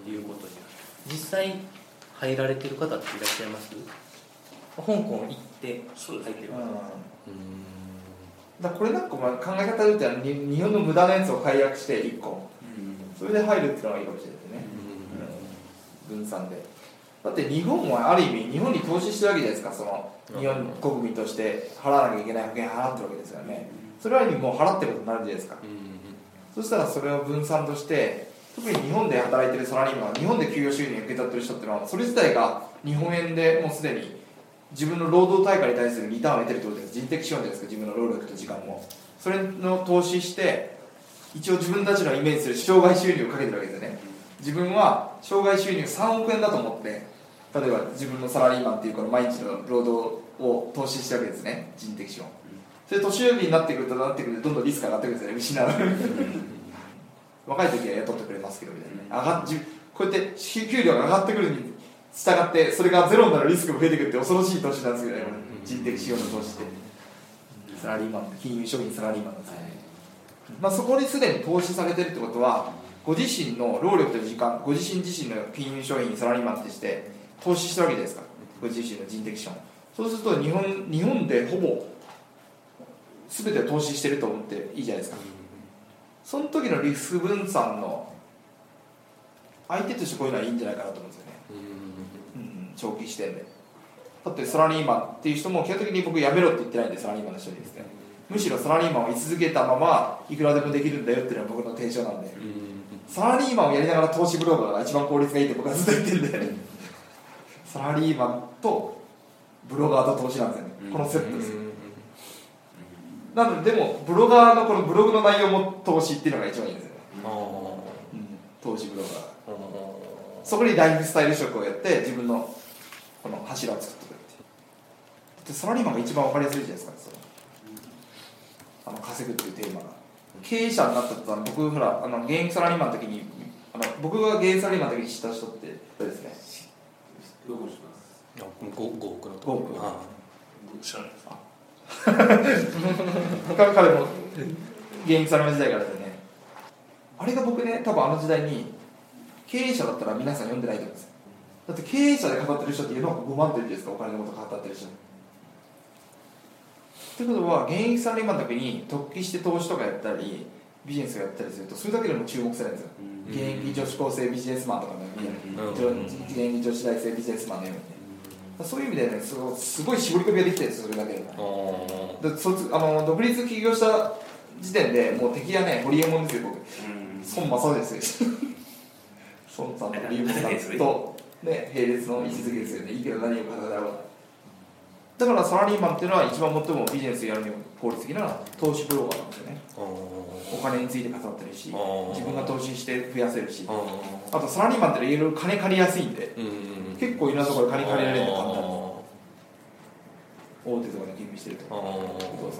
いうことになる。実際入られてる方っていらっしゃいます？香港行って入ってる方、 だからこれなんかまあ考え方で言うと日本の無駄なやつを解約していっこ、それで入るっていうのがいいかもしれないですね、うん、分散で。だって日本はある意味日本に投資してるわけじゃないですか、その日本国民として払わなきゃいけない保険払ってるわけですよね。それは意味もう払ってることになるじゃないですか、そしたらそれを分散として、特に日本で働いてるサラリーマン、日本で給与収入を受け取ってる人っていうのはそれ自体が日本円でもうすでに自分の労働対価に対するリターンを得てるってことです。人的資本じゃないですか、自分の労力と時間も。それの投資して一応自分たちのイメージする生涯収入をかけてるわけですよね。自分は生涯収入さんおくえんだと思って、例えば自分のサラリーマンっていうこの毎日の労働を投資してるわけですね、人的資本。それ年寄りになってくるとなってくるとどんどんリスクが上がってくるんですよね、失う若い時は雇ってくれますけどみたいな、ね、上がっこうやって給料が上がってくるに従ってそれがゼロになるリスクも増えてくるって恐ろしい投資なんですけどね、人的資本の投資って。サラリーマン、金融商品サラリーマンなんですね、まあ、そこにすでに投資されてるってことは、ご自身の労力と時間、ご自身自身の金融商品サラリーマンとして投資してるわけじゃないですか、ご自身の人的資本。そうすると日本、日本でほぼ全て投資してると思っていいじゃないですか。その時のリスク分散の相手としてこういうのはいいんじゃないかなと思うんですよね、うん、長期視点で。だってサラリーマンっていう人も基本的に僕やめろって言ってないんで、サラリーマンの人にですね、むしろサラリーマンを居続けたままいくらでもできるんだよっていうのは僕の提唱なんで、サラリーマンをやりながら投資ブロガーが一番効率がいいって僕はずっと言ってるんでサラリーマンとブロガーと投資なんですよね、このセットです。なので、でもブロガーのこのブログの内容も投資っていうのが一番いいんですよね、うん、投資ブロガー。そこにライフスタイル職をやって自分のこの柱を作ってくるって。でサラリーマンが一番分かりやすいじゃないですか、そのあの稼ぐっていうテーマが。経営者になったとは僕ほらあの現役サラリーマンの時にあの僕がゲイサラリーマンの時に知った人って誰ですね。 どこにしますあごご億のとごおくあ知らないです彼彼も現役サラリーマン時代からでね、あれが僕ね多分あの時代に経営者だったら皆さん読んでないと思うんですよ。だって経営者で語ってる人っていうのはごまんってるんですか、お金のこと語ってる人。ということは現役サラリーマンの時に突起して投資とかやったりビジネスをやったりするとそれだけでも注目されるんですよ、うん、現役女子高生ビジネスマンとかのように、うん、現役女子大生ビジネスマンのように、うん、そういう意味でねすごい絞り込みができてるんですよ、それだけでも。でそあの独立起業した時点でもう敵はねホリエモンですよ、僕、孫正義ですよ孫さんとホリエモンさんと、ね、並列の位置づけですよね。いいけど何を語らろう。だからサラリーマンっていうのは一番最もビジネスやるにも効率的な投資ブローカーなんですよね。お金について語ってるし、自分が投資して増やせるし、あとサラリーマンっていろいろ金借りやすいんで、結構いろんなところで金借りられるんで簡単に、大手とかに勤務してるとお父さんとか、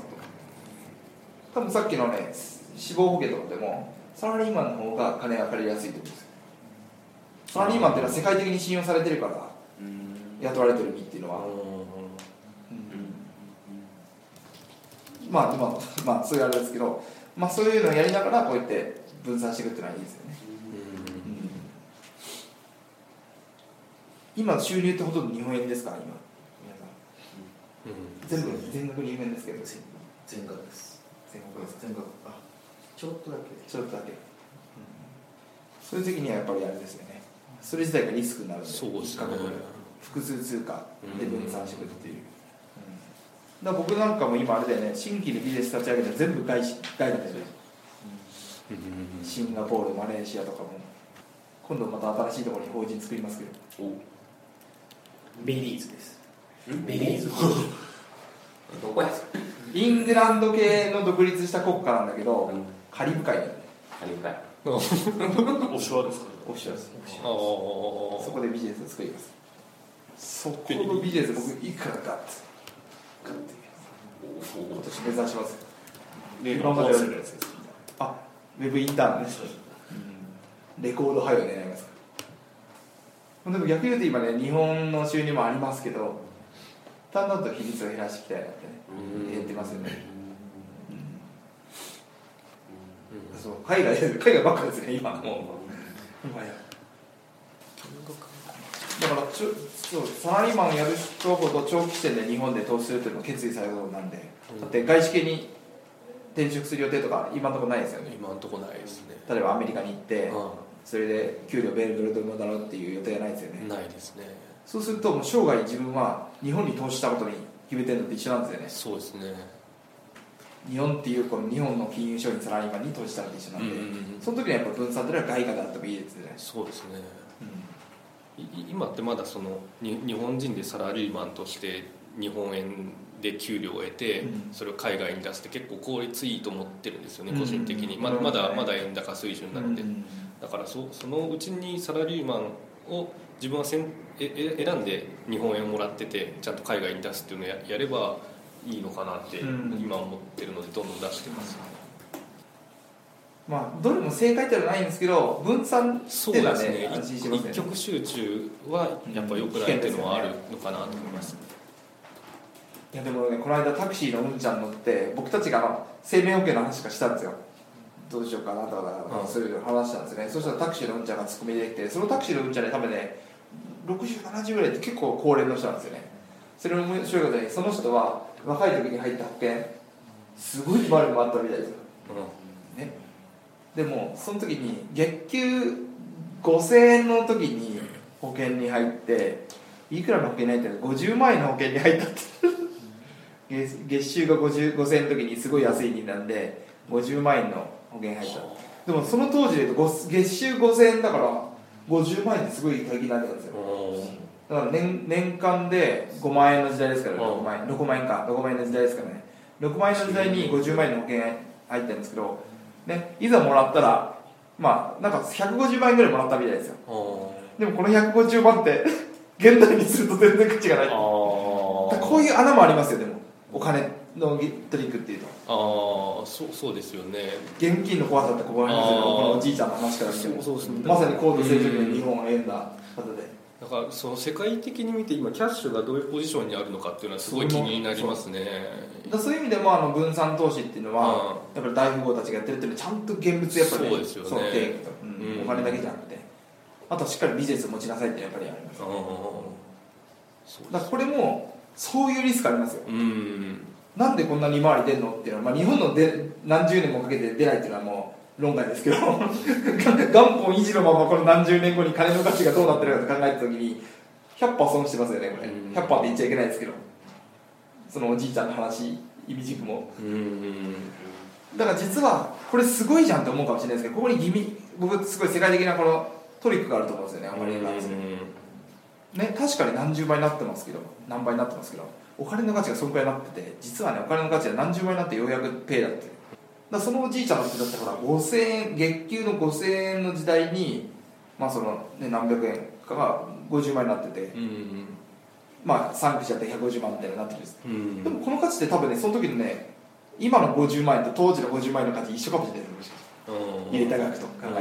多分さっきのね死亡保険とかでもサラリーマンの方が金が借りやすいと思うんですよ。サラリーマンっていうのは世界的に信用されてるから雇われてる身っていうのは、まあ、まあ、まあ、そういうあれですけど、まあ、そういうのをやりながらこうやって分散していくっていうのはいいですよね。うん、今収入ってほとんど日本円ですか、今皆さん、うん、全部全額日本円ですけど、 全額です全額です全額あちょっとだけちょっとだけ、うん、そういう時にはやっぱりあれですよね、それ自体がリスクになるので、 そうですね、 複数通貨で分散していくっていう、うんだから僕なんかも今あれだよね、新規でビジネス立ち上げたら全部外資外なんですよ、うん、シンガポール、マレーシアとかも今度また新しいところに法人作りますけど、ベリーズです。 ベリーズどこやそれ。 イングランド系の独立した国家なんだけど、うん、カリブ海だよね。 カリブ海オフショアですか。 オフショアです。そこでビジネスを作ります。そこのビジネス僕いくらかって今年目指します。今まではあ、ウェブインターンです、うん、レコード配を狙いますから。でも逆に言うと今ね、日本の収入もありますけど、だんだんと比率を減らしていきたいなってね、減ってますよね、うん、そう海外海外ばっかですね今もう今やだからちょそうサラリーマンをやる人ほど長期視点で日本で投資するというのが決意されることなんで、うん、だって外資系に転職する予定とか今のところないですよね。 今のところないですね。 例えばアメリカに行って、うん、それで給料米ドルドルだろうっていう予定がないですよね。 ないですね。 そうするともう生涯自分は日本に投資したことに決めてるのと一緒なんですよね。 そうですね。 日本っていうこの日本の金融商品サラリーマンに投資したのと一緒なんで、うんうんうん、その時にやっぱ分散というのは外貨であってもいいですね。 そうですね、うん、今ってまだそのに日本人でサラリーマンとして日本円で給料を得て、うん、それを海外に出すって結構効率いいと思ってるんですよね、個人的に、うん、ま, まだまだ円高水準なので、うん、だから そ, そのうちにサラリーマンを自分はせんえ選んで日本円をもらっててちゃんと海外に出すっていうのを や, やればいいのかなって今思ってるのでどんどん出してます、 うん、まあどれも正解っていうのはないんですけど分散っていうのはね安心しますね。 一極集中はやっぱ良くないっていうのはあるのかなと思います、 いやでもね、この間タクシーのうんちゃん乗って僕たちがあの生命保険の話しかしたんですよ。どうしようかなとか、うん、そういうの話したんですね。そしたらタクシーのうんちゃんがツッコミできて、そのタクシーのうんちゃんね多分ねろくじゅう、ななじゅうぐらいって結構高齢の人なんですよね。それも面白いことにその人は若い時に入った保険すごい回り回ったみたいですよ、うんね、でもその時に月給ごせんえんの時に保険に入っていくらの保険に入ったのごじゅうまんえんの保険に入ったって月, 月収がごじゅうごせんえんの時にすごい安い人なんでごじゅうまんえんの保険に入った。でもその当時で言うと月収ごせんえんだからごじゅうまんえんってすごい大金なんですよ。だから 年, 年間でごまんえんの時代ですからね、ろくまんえんろくまんえんかろくまんえんの時代ですからね、ろくまんえんの時代にごじゅうまんえんの保険入ってるんですけど、ね、いざもらったらまあなんかひゃくごじゅうまんえんぐらいもらったみたいですよ。でもこのひゃくごじゅうまんって現代にすると全然価値がない。こういう穴もありますよ。でもお金のトリックっていうとああそうそうですよね。 現金の怖さってここありますよね。 あーこのおじいちゃんの話から見てもそうそうですねまさに高度成長期の日本を歩んだ方で、 だからその世界的に見て今キャッシュがどういうポジションにあるのかっていうのはすごい気になりますね。 だからそういう意味でもあの分散投資っていうのは、やっぱり大富豪たちがやってるっていうのはちゃんと現物やっぱり、ね、 そうですよねその定義と、うんうんお金だけじゃなくてあとはしっかりビジネスを持ちなさいってやっぱりあります、 あね、 そうだからこれもそういうリスクありますよ。 うんなんでこんな利回り出んのっていうのは、まあ、日本ので何十年もかけて出ないっていうのはもう論外ですけど元本維持のままこの何十年後に金の価値がどうなってるかって考えた時にひゃくパーセント損してますよねこれ、 うんひゃくパーセント って言っちゃいけないですけどそのおじいちゃんの話意味軸もうんだから実はこれすごいじゃんって思うかもしれないですけどここにギミ僕すごい世界的なこのトリックがあると思うんですよねあんまり言わないですけどね、確かに何十倍になってますけど何倍になってますけどお金の価値がそのくらいになってて実はねお金の価値が何十倍になってようやくペイだってだからそのおじいちゃんの人だってほらごせんえん月給のごせんえんの時代にまあその、ね、何百円かがごじゅうまんになってて、 うんまあさん口やってひゃくごじゅうまんみたいになってるんです、 うんでもこの価値って多分ねその時のね今のごじゅうまん円と当時のごじゅうまん円の価値一緒かもしれないです入れた額と考えたら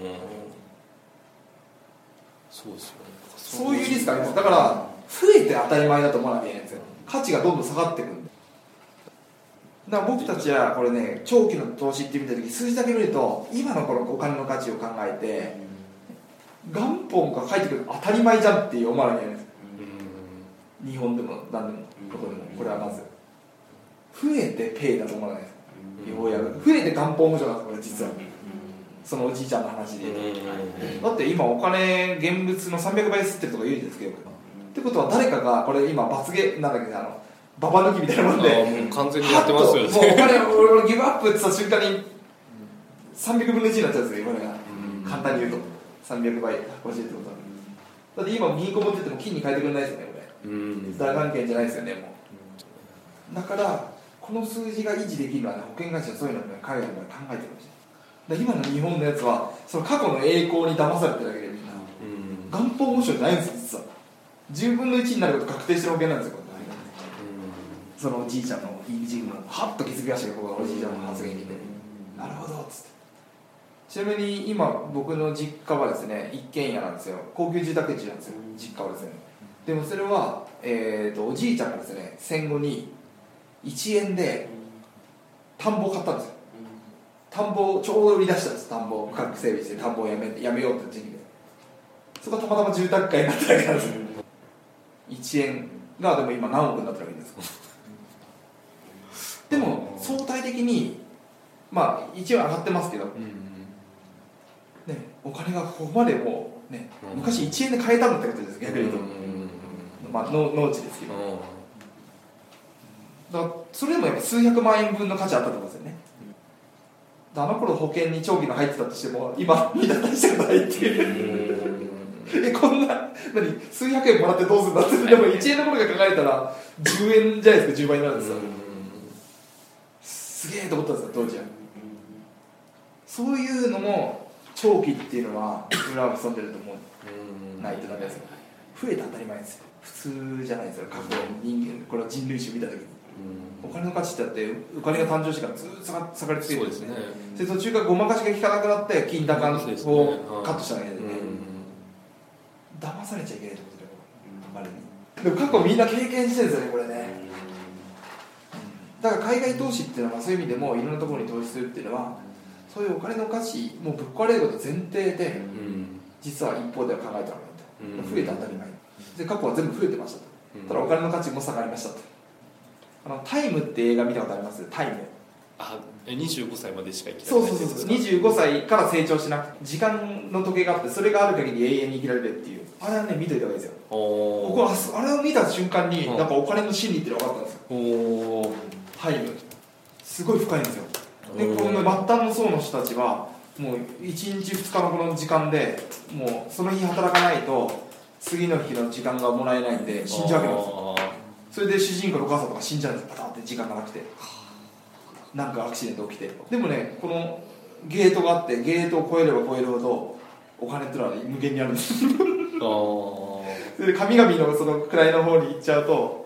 そうですよね。 そういうリスクあります。だから増えて当たり前だと思わなきゃいけないんですよ。価値がどんどん下がっていくんで。だから僕たちはこれね長期の投資って見た時数字だけ見ると今のこのお金の価値を考えて元本が返ってくる当たり前じゃんって思わなきゃいけないんです。日本でも何でもどこでもこれはまず増えてペイだと思わないです。ようやく増えて元本保証なんですこれ実は。そのおじいちゃんの話でだって今お金現物のさんびゃくばい吸ってるとか言うんですけどってことは誰かがこれ今罰ゲなんだっけあのババ抜きみたいなもんでもう完全にやってますよね。 もうお金俺俺ギブアップって言った瞬間にさんびゃくぶんのいちになっちゃうんですよこれが簡単に言うとさんびゃくばい欲しいってことはだって今銀行持ってても金に変えてくれないですよねこれうん大関係じゃないですよねもうだからこの数字が維持できるのは、ね、保険会社そういうのを、ね、海外の考えてるかもしれないだ今の日本のやつはその過去の栄光に騙されてるだけでみんな元本保証じゃないんですよ実はじゅうぶんのいちになること確定してる保険なんですよこれそのおじいちゃんのインジンのハッと気づきましたよここがおじいちゃんの発言聞いてなるほどっつってちなみに今僕の実家はですね一軒家なんですよ高級住宅地なんですよ実家はですねでもそれは、えー、とおじいちゃんがですね戦後にいちえんで田んぼを買ったんですよ田んぼをちょうど売り出したんです田んぼを深く整備して田んぼをやめやめようって時期でそこがたまたま住宅街になっただけなんですよいちえんがでも今何億になってるわけですでも相対的にまあいちえん上がってますけど、ね、お金がここまでもうね昔いちえんで買えたんだってことです逆に言うと、まあ、農農地ですけどだからそれでもやっぱ数百万円分の価値あったと思うんですよねあの頃保険に長期が入ってたとしても今みんな大したことないっていうえこんな何数百円もらってどうするんだってでもいちえんの頃が考えたらじゅうえんじゃないですかじゅうばいになるんですよすげえと思ったんですよ当時はそういうのも長期っていうのは裏を潜んでると思うないとダメですよ増えて当たり前ですよ普通じゃないですよ過去人間これは人類史見た時にお金の価値ってあってお金が誕生してからずっと下が下がりつけてるんですねで途中からごまかしが効かなくなって金高をカットしたわけでね騙されちゃいけないってことだよでも過去みんな経験してるんですよねこれねだから海外投資っていうのはそういう意味でもいろんなところに投資するっていうのはそういうお金の価値もうぶっ壊れること前提で実は一方では考えたわけだと増えて当たり前で過去は全部増えてましたとただお金の価値も下がりましたとあのタイムって映画見たことありますタイムあにじゅうごさいまでしか生きらそうれないそうそうそうにじゅうごさいから成長しなくて時間の時計があってそれがある限り永遠に生きられるっていうあれはね見といた方がいいですよ僕はあれを見た瞬間になんかお金の心理っていうのが分かったんですよおタイムすごい深いんですよでこの末端の層の人たちはもういちにちふつかのこの時間でもうその日働かないと次の日の時間がもらえないんで死んじゃうわけなんですよそれで主人公のお母さんとか死んじゃうんですよパタンって時間がなくてなんかアクシデント起きてでもねこのゲートがあってゲートを越えれば越えるほどお金っていうのは無限にあるんですそれで神々のその位の方に行っちゃうと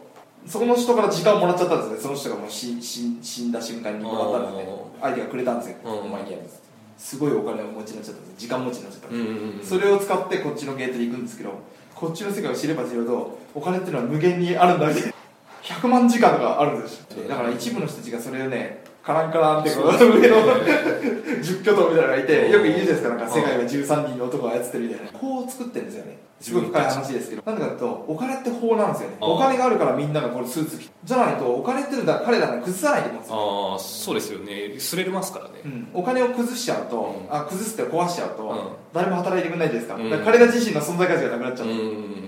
その人から時間をもらっちゃったんですね。その人がもう死死死んだ瞬間にもらったんですね。相手がくれたんですよ、お前にやるんです。すごいお金をお持ちになっちゃったんです。時間持ちになっちゃったんです、うんうんうん、それを使ってこっちのゲートに行くんですけど、こっちの世界を知れば知るほどお金っていうのは無限にあるんだみたいな、ひゃくまんじかんとかあるんですよ。だから一部の人たちがそれをね、カランカランってこう上の十巨頭みたいなのがいて、よく言うじゃないですか、なんか世界がじゅうさんにんの男が操ってるみたいな、こう作ってるんですよね。すごい深い話ですけど、なんでかというとお金って法なんですよね。お金があるからみんながこれスーツ着て、じゃないとお金っていうのは彼らが崩さないと思うんですよ。 ああ、そうですよね。擦れますからね、 うん、お金を崩しちゃうと、うん、あ崩すって壊しちゃうと、うん、誰も働いてくれないじゃないですか、うん、だから彼ら自身の存在価値がなくなっちゃう、うん、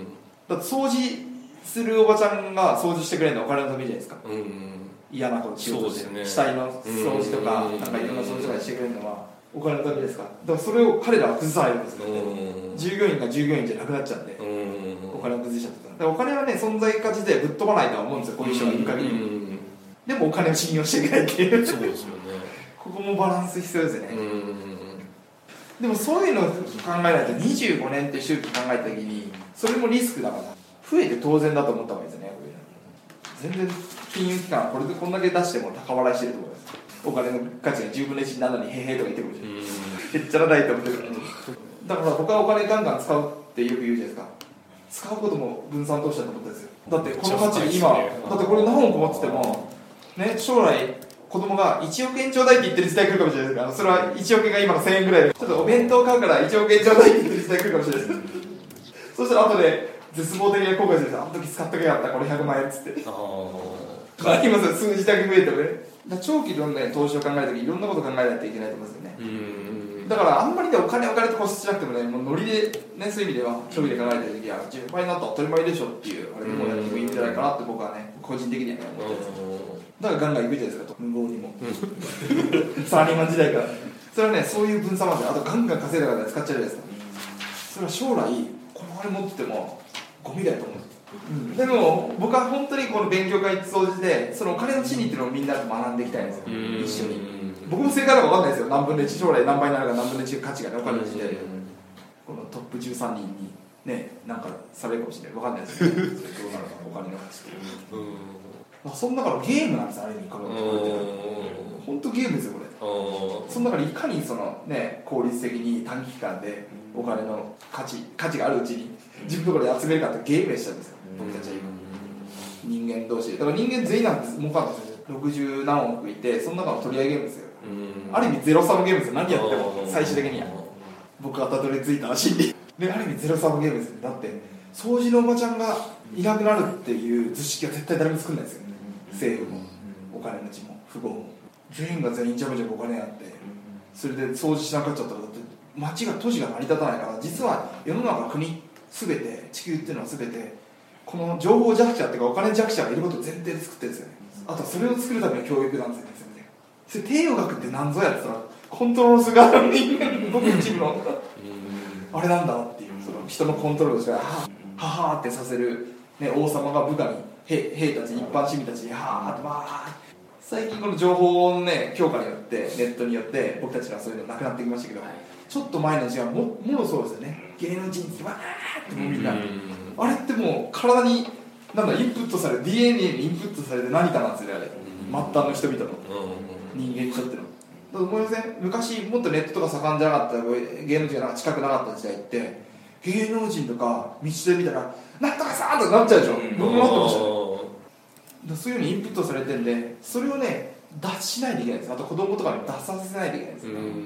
だって掃除するおばちゃんが掃除してくれるのはお金のためじゃないですか、うん、嫌なことしようとして、ね、死体の掃除とか、うん、なんかいろんな掃除とかしてくれるのはお金のためですか。だからそれを彼らは崩さないんですよ、うん、従業員が従業員じゃなくなっちゃうんで、うん、お金を崩しちゃってた。だからお金はね、存在価値でぶっ飛ばないとは思うんですよ、こういう人がいる限り、うん、でもお金を信用しちゃいけないっていう、そうですよねここもバランス必要ですよね、うん、でもそういうのを考えないとにじゅうごねんって周期考えた時にそれもリスクだから増えて当然だと思った方がいいですよね。全然金融機関これでこんだけ出しても高笑いしてると思います。お金の価値がじゅうぶんのいちになるのにへへとか言ってくるじゃん、へっちゃらないと思ってるだから僕はお金ガンガン使うってよく言うじゃないですか。使うことも分散投資だと思ったんですよ。だってこの価値今、だってこれ何億持っててもね、将来子供がいちおくえんちょうだいって言ってる時代来るかもしれないですから、それはいちおくえんが今のせんえんぐらいでちょっとお弁当買うからいちおくえんちょうだいって言ってる時代来るかもしれないですそしたら後で絶望的に後悔するんですよ。あの時使っとけばよかったこれひゃくまんえんっつってありますよ、数字だけ増えてもね。長期で投資を考えるときいろんなことを考えないといけないと思うんですよね。うん、だからあんまりねお金お金と固執しなくてもね、もうノリでね、そういう意味では長期で考えてるときはじゅうばいになったら当たり前でしょっていうあれでもやってもいいんじゃないかなって僕はね個人的にはね思ってるんですけど、だからガンガンいくじゃないですかと、無謀にもサラリーマン時代からそれはね、そういう分散まであとガンガン稼いだから使っちゃうじゃないですか。それは将来このお金持っててもゴミだよと思うんです。うん、でも僕は本当にこの勉強会通じてそのお金の真理っていうのをみんなと学んでいきたいんですよ、一緒に。僕も正解だか分かんないですよ、何分のいち将来何倍になるか何分のいち価値がねお金の時代でこのトップじゅうさんにんにねなんかされるかもしれない分かんないですけどどうなるかお金の価値っていうまあその中のゲームなんですよ、ある意味これ本当ゲームですよこれ。その中でいかにそのね効率的に短期間でお金の価値価値があるうちに自分のところで集めるかってゲームでしたんですよ僕たちは今。人間同士でだから人間全員なんです儲かるんですよ。ろくじゅうなんおくいてその中の取り合いゲームですよ。ある意味ゼロサムゲームですよ。何やっても最終的には僕がたどり着いた心理である意味ゼロサムゲームですよ。だって掃除のおばちゃんがいなくなるっていう図式は絶対誰も作んないですよ。政府もお金持ちも富豪も全員が全員ジャブジャブお金あってそれで掃除しなくなっちゃったらだって街が都市が成り立たないから、実は世の中国全て地球っていうのは全てこの情報弱者っていうかお金弱者がいることを前提で作ってるんですよね。あとはそれを作るための教育なんですよね。それ帝王学って何ぞやって言ったらコントロールする側の人間ごく一部のあれなんだっていうその人のコントロールしてはははってさせる、ね、王様が部下に兵, 兵たち一般市民たちにはーってわーって最近この情報の、ね、強化によってネットによって僕たちはそういうのなくなってきましたけど、ちょっと前の時間 も, もろそうですよね。芸能人ってわーってもうみんなあれってもう体になんだインプットされる ディーエヌエー にインプットされて何かなんですよねあれ末端の人々の人間にとっての。だから思いません？昔もっとネットとか盛んじゃなかった芸能人がなんか近くなかった時代って芸能人とか道で見たらなんとかさーとかなっちゃうでしょ。僕もなってましたよ。そういうふうにインプットされてるんでそれをね脱しないといけないんです。あと子供とかに脱させないといけないんです。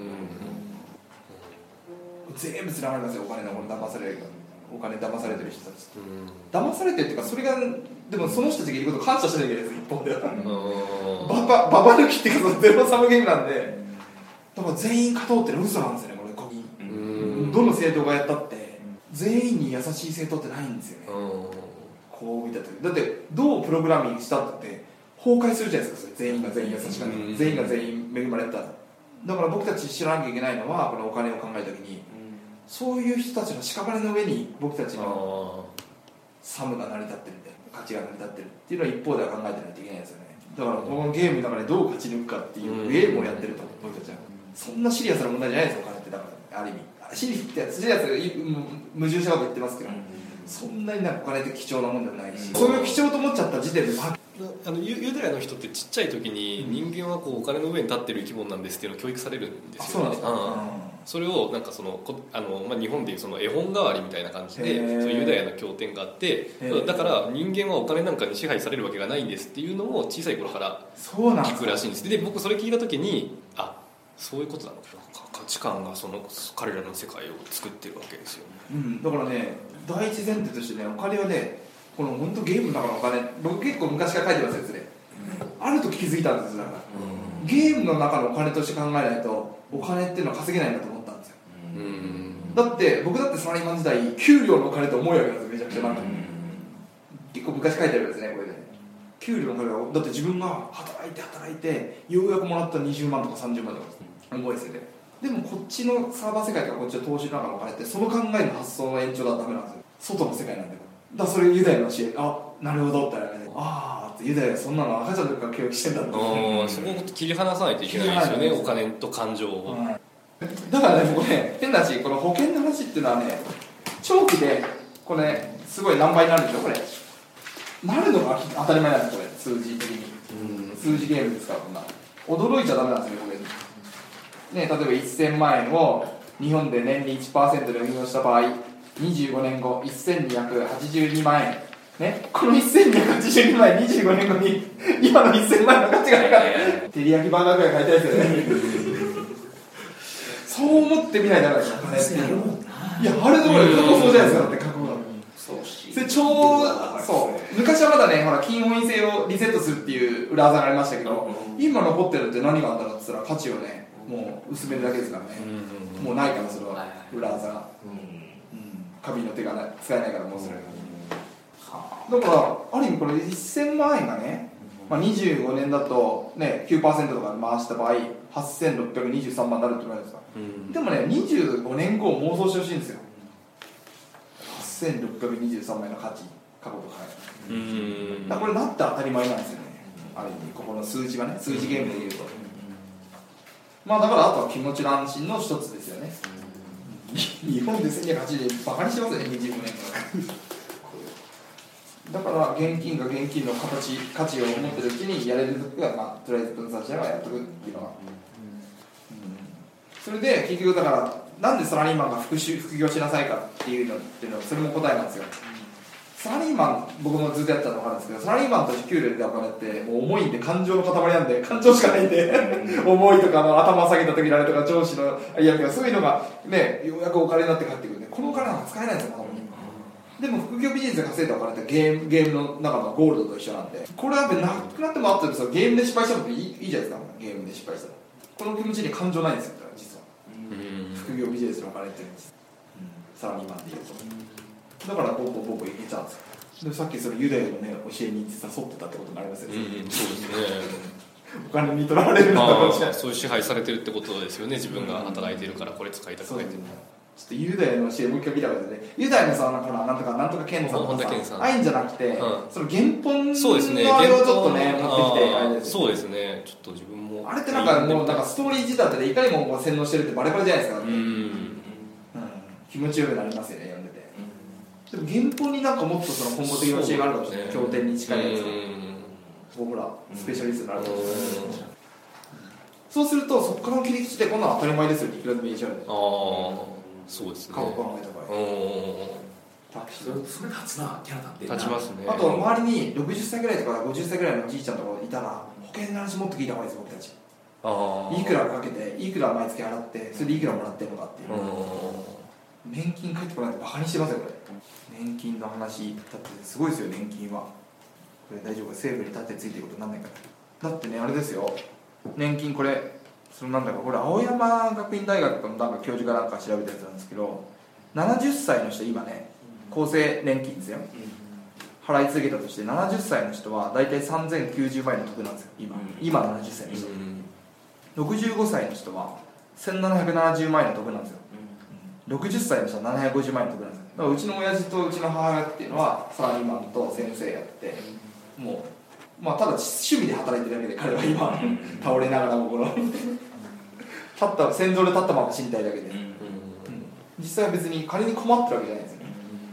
全部つながりますよ。お金のもの騙されるお金騙されてる人たち騙されてるっていうかそれがでもその人たちがいることを感謝しないといけないです一方ではババババ抜きっていうかゼロサムゲームなんでだから全員勝とうってのは嘘なんですよね。これどの政党がやったって全員に優しい政党ってないんですよね。こう見た時だってどうプログラミングしたって崩壊するじゃないですか。それ全員が全員優しかった全員が全員恵まれたらだから僕たち知らなきゃいけないのはこのお金を考えた時にそういう人たちの屍の上に僕たちのサムが成り立ってるみたいな価値が成り立ってるっていうのは一方では考えてないといけないですよね。だからこのゲームの中でどう勝ち抜くかっていうゲームをやってると僕たちはそんなシリアスな問題じゃないですよお金って。だからある意味シリアスってシリアス矛盾したこと言ってますけどそんなになんかお金って貴重なもんでもないし、それを貴重と思っちゃった時点であのユユダヤの人ってちっちゃい時に人間はこうお金の上に立ってる生き物なんですっていうのを教育されるんですよね。それをなんかそのこあの、まあ、日本でいうその絵本代わりみたいな感じでそういうユダヤの経典があってだから人間はお金なんかに支配されるわけがないんですっていうのを小さい頃から聞くらしいんです。で僕それ聞いた時にあそういうことなのか価値観がその彼らの世界を作ってるわけですよね、 うん、だからね第一前提としてねお金はねこの本当ゲームの中のお金僕結構昔から書いてますよね、うん、ある時気づいたんですよだから、うん、ゲームの中のお金として考えないとお金っていうのは稼げないんだと思ったんですよ、うん、だって僕だってサラリーマン時代給料のお金と思うわけなんですよめちゃくちゃなんか、うん、結構昔書いてあるんですねこれで、ね、給料のお金がだって自分が働いて働いてようやくもらったにじゅうまんとかさんじゅうまんとか思いですよね。でもこっちのサーバー世界とかこっちの投資の中のお金ってその考えの発想の延長だとダメなんですよ。外の世界なんでだからそれユダヤの教えあなるほどって言ったらねああユダヤそんなの赤ちゃんの時から教育してんだってそこを切り離さないといけないですよねお金と感情を、うん、 だからね僕ね変な話この保険の話っていうのはね長期でこれ、ね、すごい何倍になるんですよこれなるのが当たり前なんですこれ数字的に、うん、数字ゲームですからこんな驚いちゃダメなんですよこれね、例えばせんまんえんを日本で年に いちパーセント で運用した場合にじゅうごねんごせんにひゃくはちじゅうにまんえん、ね、このせんにひゃくはちじゅうにまんえんにじゅうごねんごに今のせんまんえんの価値がないから照り焼きバーガーぐらい買いたいですよねそう思ってみないとダメですよいやあれどころで過去そうじゃないですかだって過去がそれ超そう昔はまだねほら金本位制をリセットするっていう裏技がありましたけど今残ってるって何があったのって言ったら価値をねもう薄めるだけですからね、うんうん、もうないからそれは裏技が、うんうん、神の手がない使えないからもうそれ、うん、だからある意味これせんまんえんがね、まあ、にじゅうごねんだと、ね、きゅうパーセント とかで回した場合はっせんろっぴゃくにじゅうさんまんになるってことですか、うん、でもねにじゅうごねんごを妄想してほしいんですよはっせんろっぴゃくにじゅうさんまんえんの価値過去とか、うん、だからこれなって当たり前なんですよねある意味ここの数字はね数字ゲームでいうと、まあだからあとは気持ちの安心の一つですよね。日本でせんにひゃくはちじゅうえんバカにしてますよねにじゅうごねんからだから現金が現金の形価値を持ってるうちにやれる時はまあとりあえず分散しながらやっとくっていうのは、うん、それで結局だからなんでサラリーマンが副収副業しなさいかっていうのっていうのはそれも答えなんですよ。サラリーマン僕もずっとやってたの分かるんですけどサラリーマンとして給料でお金ってもう重いんで感情の塊なんで感情しかないんで重いとかの頭下げた時にあれとか上司のいやそういうのがねようやくお金になって帰ってくるんでこのお金なんか使えないんですよ頭にでも副業ビジネスで稼いだお金ってゲーム、ゲームの中のゴールドと一緒なんでこれはやっぱりなくなってもあってもゲームで失敗したのっていい、いいじゃないですかゲームで失敗したらこの気持ちに感情ないんですよ実は副業ビジネスのお金っていうのはサラリーマンでいうとだからボコボコいけちゃうんですよでさっきそれユダヤのね教えに実は沿ってたってことになりますよね、うん、そうですねお金にとらわれるんだろうしそういう支配されてるってことですよね自分が働いてるからこれ使いたくないって、うん、ちょっとユダヤの教えもう一回見たからでユダヤのさなんかなんとかなんとかケンさんとかさああいうんじゃなくて、うん、その原本のあれをちょっとね持ってきてあれですそうですねちょっと自分もあれってなんかもうなんかストーリー仕立てでいかにもこう洗脳してるってバレバレじゃないですか、うんうん、気持ちよくなりますよね読んでてでも原本になんかもっとその根本的な教えがあるかもしれない、ね、経典に近いやつをほらスペシャリストになるかもしれない、そうするとそこからの切り口でこんなの当たり前ですよねいくらでも言えちゃうんでああそうですね顔考えた場合それ立つなキャラ立って立ちますねあと周りにろくじゅっさいぐらいとかごじゅっさいぐらいのおじいちゃんとかいたら保険の話もっと聞いた方がいいです僕たちあいくらかけていくら毎月払ってそれでいくらもらってるのかっていう年金返ってこないでバカにしてますよこれ年金の話だってすごいですよ年金はこれ大丈夫政府に立ってついてることになんないからだってねあれですよ年金これそのなんだかこれ青山学院大学のなんか教授がなんか調べたやつなんですけどななじゅっさいの人今ね厚生年金ですよ払い続けたとしてななじゅっさいの人は大体さんぜんきゅうじゅうまんえんの得なんですよ今今ななじゅっさいの人ろくじゅうごさいの人はせんななひゃくななじゅうまんえんの得なんですよろくじゅっさいの人はななひゃくごじゅうまんえんの得なんですよだからうちの親父とうちの母親っていうのはサラリーマンと先生やってもうまあただ趣味で働いてるだけで彼は今倒れながらもこの立った戦場で立ったまま死にたいだけで、うん、実際は別に金に困ってるわけじゃないですよね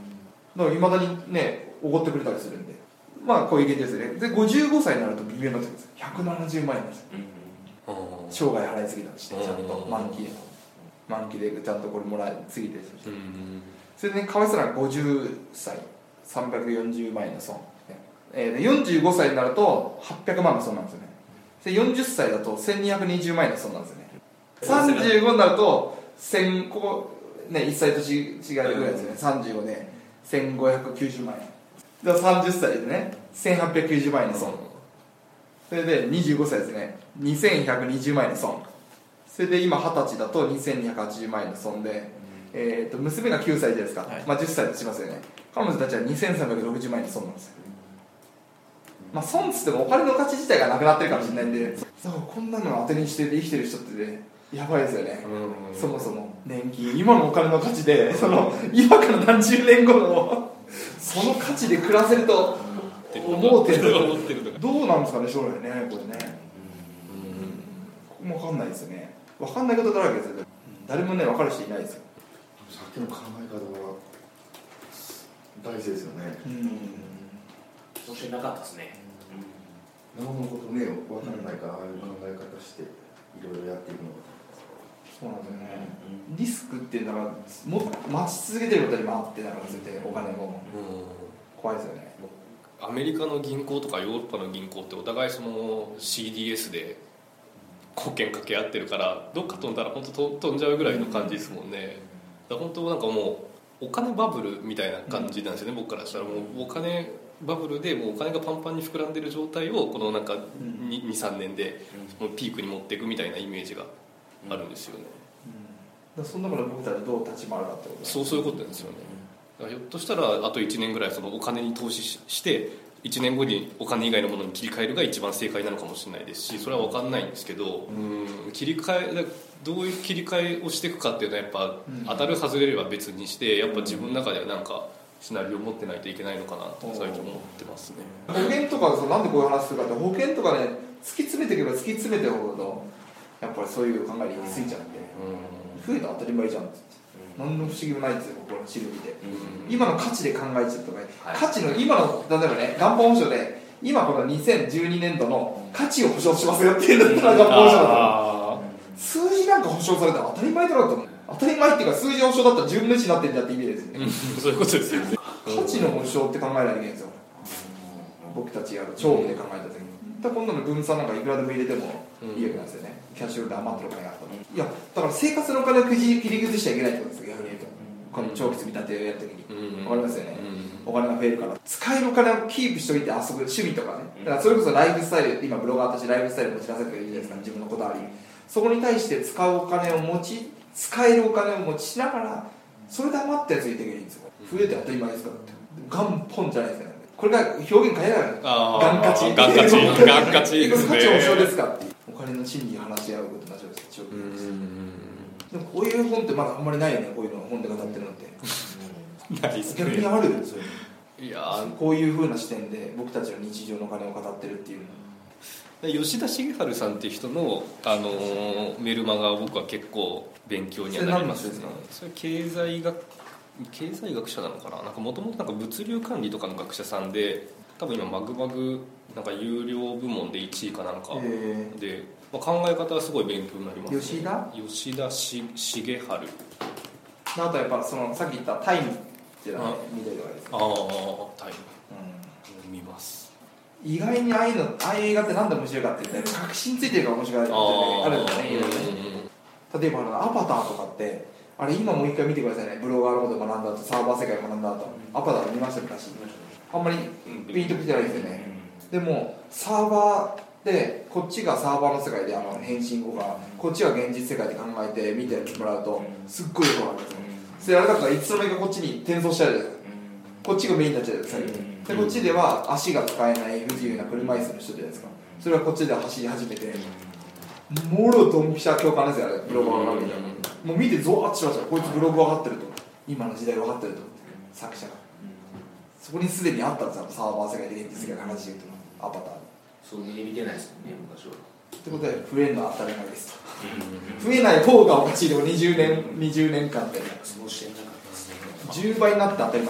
だからいまだにねおごってくれたりするんで、まあこういう現実ですね。でごじゅうごさいになると微妙になってくるんです。ひゃくななじゅうまんえんなんですよ、生涯払いすぎたりしてちゃんと満期で満期でちゃんとこれもらいすぎて、それでねかわいそうなのがごじゅっさいさんびゃくよんじゅうまんえんの損、えー、でよんじゅうごさいになるとはっぴゃくまんの損なんですよね。でよんじゅっさいだとせんにひゃくにじゅうまんえんの損なんですよね。さんじゅうごになるとせんここねいっさい年違いぐらいですよね。さんじゅうごでせんごひゃくきゅうじゅうまんえんでさんじゅっさいでねせんはっぴゃくきゅうじゅうまんえんの損、それでにじゅうごさいですねにせんひゃくにじゅうまんえんの損、それで今はたちだとにせんにひゃくはちじゅうまんえんの損で、えー、と娘がきゅうさいじゃないですか、はい、まあ、じゅっさいとしますよね。彼女たちはにせんさんびゃくろくじゅうまんえんの損なんですよ。まあ損っつってもお金の価値自体がなくなってるかもしれないんで、そうこんなのを当てにして生きてる人ってねやばいですよね。そもそも年金今のお金の価値でその今から何十年後のその価値で暮らせると思うてるどうなんですかね将来ねこれね。うん分かんないですよね。分かんないことだらけですよ。誰もね分かる人いないですよ。 さっきの考え方は大事ですよね。 うん教えなかったですね。 なおのことね分からないからああいう考え方していろいろやっていくのが。 そうなんですよね、うん、リスクっていうのがも待ち続けてることにもあってだから絶対お金も、うん、怖いですよね。 アメリカの銀行とかヨーロッパの銀行ってお互いその シーディーエス で保険掛け合ってるからどっか飛んだら本当飛んじゃうぐらいの感じですもんね。だから本当なんかもうお金バブルみたいな感じなんですよね、うん、僕からしたらもうお金バブルでもうお金がパンパンに膨らんでる状態をこのなんか にさんねんでピークに持っていくみたいなイメージがあるんですよね、 うん、その中で僕たちどう立ち回るかってことそうそういうことなんですよね。だからひょっとしたらあといちねんぐらいそのお金に投資していちねんごにお金以外のものに切り替えるが一番正解なのかもしれないですし、それは分かんないんですけど、うん切り替えどういう切り替えをしていくかっていうのはやっぱ当たる外れれば別にしてやっぱ自分の中ではなんかシナリオを持ってないといけないのかなと最近思ってますね。 保険とかなんでこういう話するかって保険とかね突き詰めていけば突き詰めていくほどやっぱりそういう考えに行き過ぎちゃって、うん、増えたら当たり前じゃんって何の不思議もないんですよここのシルビで、うん、今の価値で考えちゃうとか、はい、価値の今の例えばね元本保証で今このにせんじゅうにねんどの価値を保証しますよっていうんだったら元本保証だと数字なんか保証されたら当たり前だろうと思う。当たり前っていうか数字保証だったらじゅうぶんのいちになってんじゃんって意味ですよね、うん、 そういうことですよね。 価値の保証って考えないといけないんですよ僕たちやる長期で考えた時に。だから今度の分散なんかいくらでも入れてもいいわけなんですよね、うん、キャッシュで余ってるお金があったら、いやだから生活のお金を切り崩しちゃいけないってことですよ逆に言うと、この長期積み立てをやるときに、うん、分かりますよね、うん、お金が増えるから使えるお金をキープしておいて遊ぶ趣味とかね、だからそれこそライフスタイル今ブロガーとしてライフスタイル持ち出せとか言うじゃないですか、自分のこだわりそこに対して使うお金を持ち使えるお金を持ちながらそれで余ったやつにいていけばいいんですよ。増えて当たり前ですからって元本じゃないですか、ね、これが表現変えないから元価値元価値元価値ですね。 価値保証ですかっていうお金の真理を話し合うことになっちゃうんですよ。でもこういう本ってまだあんまりないよね、こういうの本で語ってるのってないですね。 逆にあるんですよ。 いやこういう風な視点で僕たちの日常のお金を語ってるっていう吉田茂治さんっていう人の、あのー、メルマガ僕は結構勉強にはなりますね。それ経済学経済学者なのかな、なんかもともと物流管理とかの学者さんで多分今マグマグなんか有料部門でいちいかなんかで、まあ、考え方はすごい勉強になります、ね、 吉田吉田し茂治あとやっぱそのさっき言ったタイムっていうのは見てるわけです、ね、 ああタイム、うん、見ます。 意外にああいうのああいう映画ってなんで面白いかって言ったら確信ついてるから面白いってあるんですよね、いろいろね。例えばアバターとかってあれ今もう一回見てくださいね。ブロガーのことを学んだ後サーバー世界を学んだ後、うん、アバター見ました昔あんまりピンときてないですよね、うん、でもサーバーでこっちがサーバーの世界であの変身後がこっちは現実世界で考えて見てもらうとすっごいよくわかるんですよ。それあれだからいつの間にかこっちに転送しちゃうじゃないですか。こっちがメインになっちゃうじゃないですか。でこっちでは足が使えない不自由な車椅子の人じゃないですか。それはこっちで走り始めてもろドンピシャ共感ですよあれブログを上げたらもう見てゾワッとしましたこいつブログ分かってると今の時代分かってると作者がそこにすでにあったんですよサーバー世界で現実世界の話でいうとアバターにそう見て見てないですもんね昔は。 ってことで増えるのは当たり前ですと増えない方がおかしいでもにじゅうねんにじゅうねんかんでそうしてなかったですね。 じゅうばいになって当たり前でね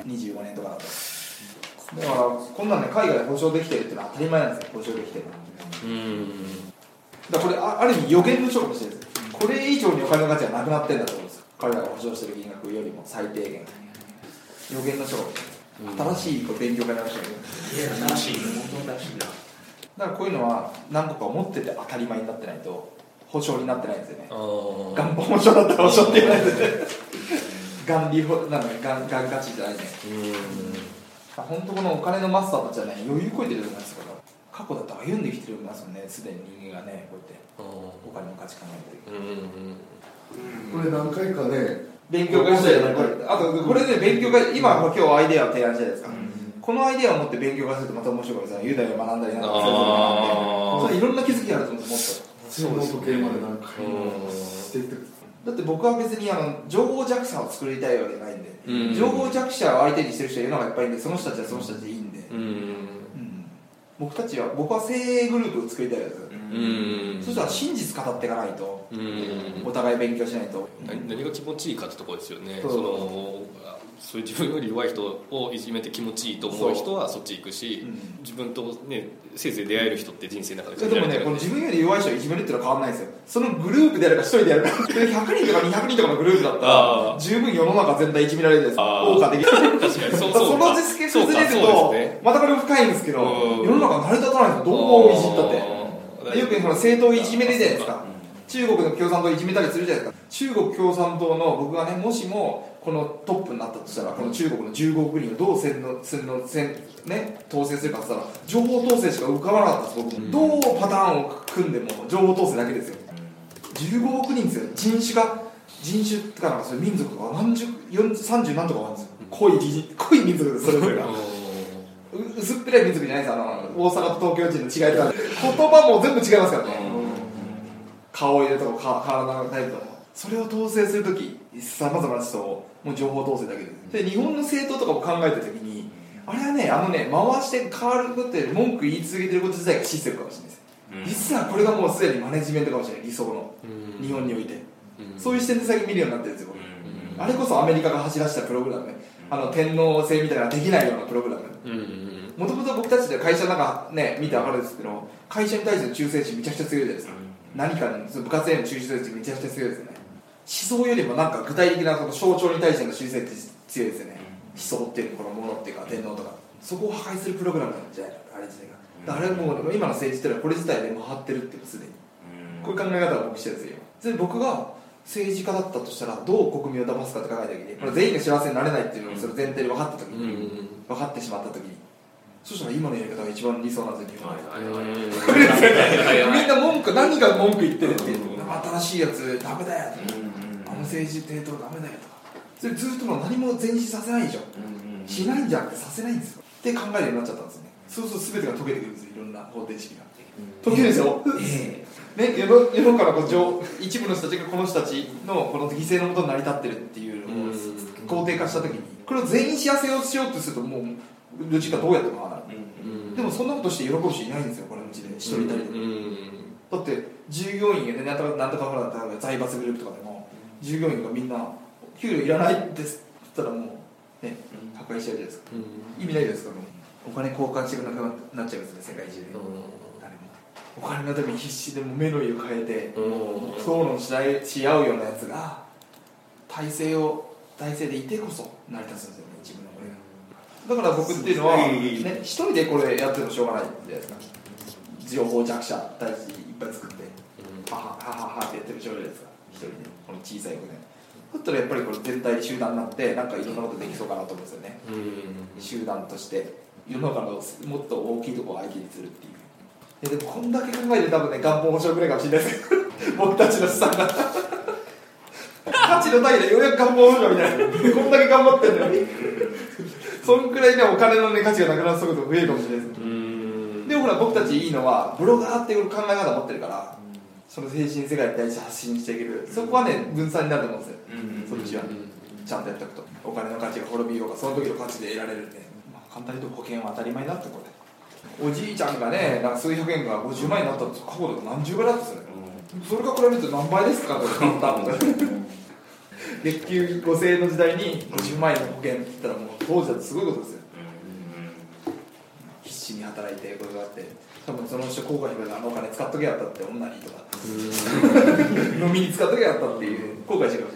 にじゅうごねんとかだと。だからこんなんね海外で保証できてるっていうのは当たり前なんですよ。保証できてるうんだからこれ あ, ある意味予言の書かもしれないです。これ以上にお金の価値がなくなってんだと思うんですよ。彼らが保証してる金額よりも最低限予言の書が新しい勉強会になりましたけど、 新しい本当に新しいな。 だからこういうのは何個か持ってて当たり前になってないと保証になってないんですよね。元本保証だったら保証って言わないですね元利保なんだ元元価値じゃないね。本当このお金のマスターたちはね余裕こいてると思いますから、過去だと歩んできてるようになりますよね。すでに人間がねこうやってお金の価値考えてる。 これ何回かね勉強会したりあとこれね勉強会今今日アイデアを提案したじゃないですか、うん、このアイデアを持って勉強会するとまた面白いからさユダヤを学んだりなんかそれいろんな気づきがあると思うんですもっとそう時計まで何回もしていってだって僕は別にあの情報弱者を作りたいわけじゃないんで、 うん、 情報弱者を相手にしてる人いるのがいっぱいいるんでその人たちはその人たちでいいんで、 うんうん、 僕たちは僕は精鋭グループを作りたいわけです、 うん、 そしたら真実語っていかないと、 うん、 お互い勉強しないと何, 何が気持ちいいかってところですよね。そのそういう自分より弱い人をいじめて気持ちいいと思う人はそっち行くし、うん、自分と、ね、せいぜい出会える人って人生の中ででもねこの自分より弱い人をいじめるっていうのは変わらないんですよ。そのグループであるか一人であるかひゃくにんとかにひゃくにんとかのグループだったら十分世の中全体いじめられるじゃないですか。謳歌できる確かにそうそうその実験崩れると、ね、またこれも深いんですけど世の中成り立たないんですよ。どういじったってよくその政党いじめるじゃないですか。中国の共産党いじめたりするじゃないですか。中国共産党の僕がねもしもこのトップになったとしたらこの中国のじゅうごおくにんをどう洗脳洗脳洗ね統制するかって言ったら情報統制しか浮かばなかったです僕も。どうパターンを組んでも情報統制だけですよ。じゅうごおくにんですよ。人種が人種とかなんかそれ民族が何十さんじゅう何とかあるんですよ。濃い濃い民族ですそれぞれが薄っぺらい民族じゃないです。あの大阪と東京人の違いとか言葉も全部違いますからね。顔入れとか体のタイプとかそれを統制するときさまざまな人をもう情報統制だけでで日本の政党とかを考えたときにあれはねあのね回して変わることで文句言い続けてること自体がシステムかもしれないです、うん、実はこれがもうすでにマネジメントかもしれない理想の、うん、日本において、うん、そういう視点で最近見るようになってるんですよ、うん、あれこそアメリカが走らせたプログラム、あの天皇制みたいなのができないようなプログラムもともと僕たちで会社なんかね見て分かるんですけど会社に対する忠誠心めちゃくちゃ強いじゃないですか、何かに部活への忠誠心めちゃくちゃ強いですよね。思想よりもなんか具体的なその象徴に対しての忠誠って強いですよね。思想っていうこのものっていうか天皇とかそこを破壊するプログラムなんじゃないかあれ自体が。あれもう今の政治っていうのはこれ自体で回ってるっていうすでにこういう考え方を僕してるんですよ。で僕が政治家だったとしたらどう国民を騙すかって考えた時にこれ全員が幸せになれないっていうのをそれ前提で分かった時に分かってしまった時にそしたら今のやり方が一番理想なんですよ。みんな文句何が文句言ってるっていう新しいやつダメだよとかあの政治帝党ダメだよとかそれずっとも何も前進させないでしょ。しないんじゃなくてさせないんですよって考えるようになっちゃったんですね。そうすると全てが解けてくるんですよ。いろんな方程式が解けるんですよ、えーね、世の世の中のこう一部の人たちがこの人たちのこの犠牲のもとに成り立ってるっていうのを肯定化した時にこれを全員幸せをしようとするともうロジックがどうやってもわからない、うん、でもそんなことして喜ぶ人いないんですよこのうちで一人いたりで、うん、だって従業員がねなんとかなんとかほら財閥グループとかでも従業員がみんな給料いらないですって言ったらもうね破壊しちゃうじゃないですか、うん、意味ないですから、ね、お金交換してくれなくなっちゃうんですね世界中で、うん、誰もお金のために必死でも目の色変えて、うん、討論し合うようなやつが体制を体制でいてこそ成り立つんですよね自分のこれが。だから僕っていうのは、ね、一人でこれやってもしょうがないじゃないですか。情報弱者たちいっぱい作って、うん、ははははってやってるしょうがないですか一人でこの小さい子で。だったらやっぱりこれ全体で集団になってなんかいろんなことできそうかなと思うんですよね、うん、集団として世の中のもっと大きいところを相手にするっていう。でもこんだけ考えて多分ね元本保証ぐらいかもしれないです僕たちの資産が価値の単位でようやく元本保証みたいなこんだけ頑張ってるのにそんくらいねお金の、ね、価値がなくなる速度が増えるかもしれないです。でもほら僕たちいいのはブロガーっていう考え方を持ってるからその精神世界に対して発信していけるそこはね分散になると思うんですよ、そっちはちゃんとやっておくとお金の価値が滅びようがその時の価値で得られるんで、まあ、簡単に言うと保険は当たり前になってこれおじいちゃんがねなんか数百円がごじゅうまん円になったと過去で何十倍だったんですよね、うん、それが比べると何倍ですかと簡単月給ごせんえんの時代にごじゅうまんえんの保険って言ったらもう当時だとすごいことですよ。必死に働いてこれがあって多分その人後悔にあのお金使っとけやったって女にとか飲みに使っとけやったっていう後悔してるかもしれない。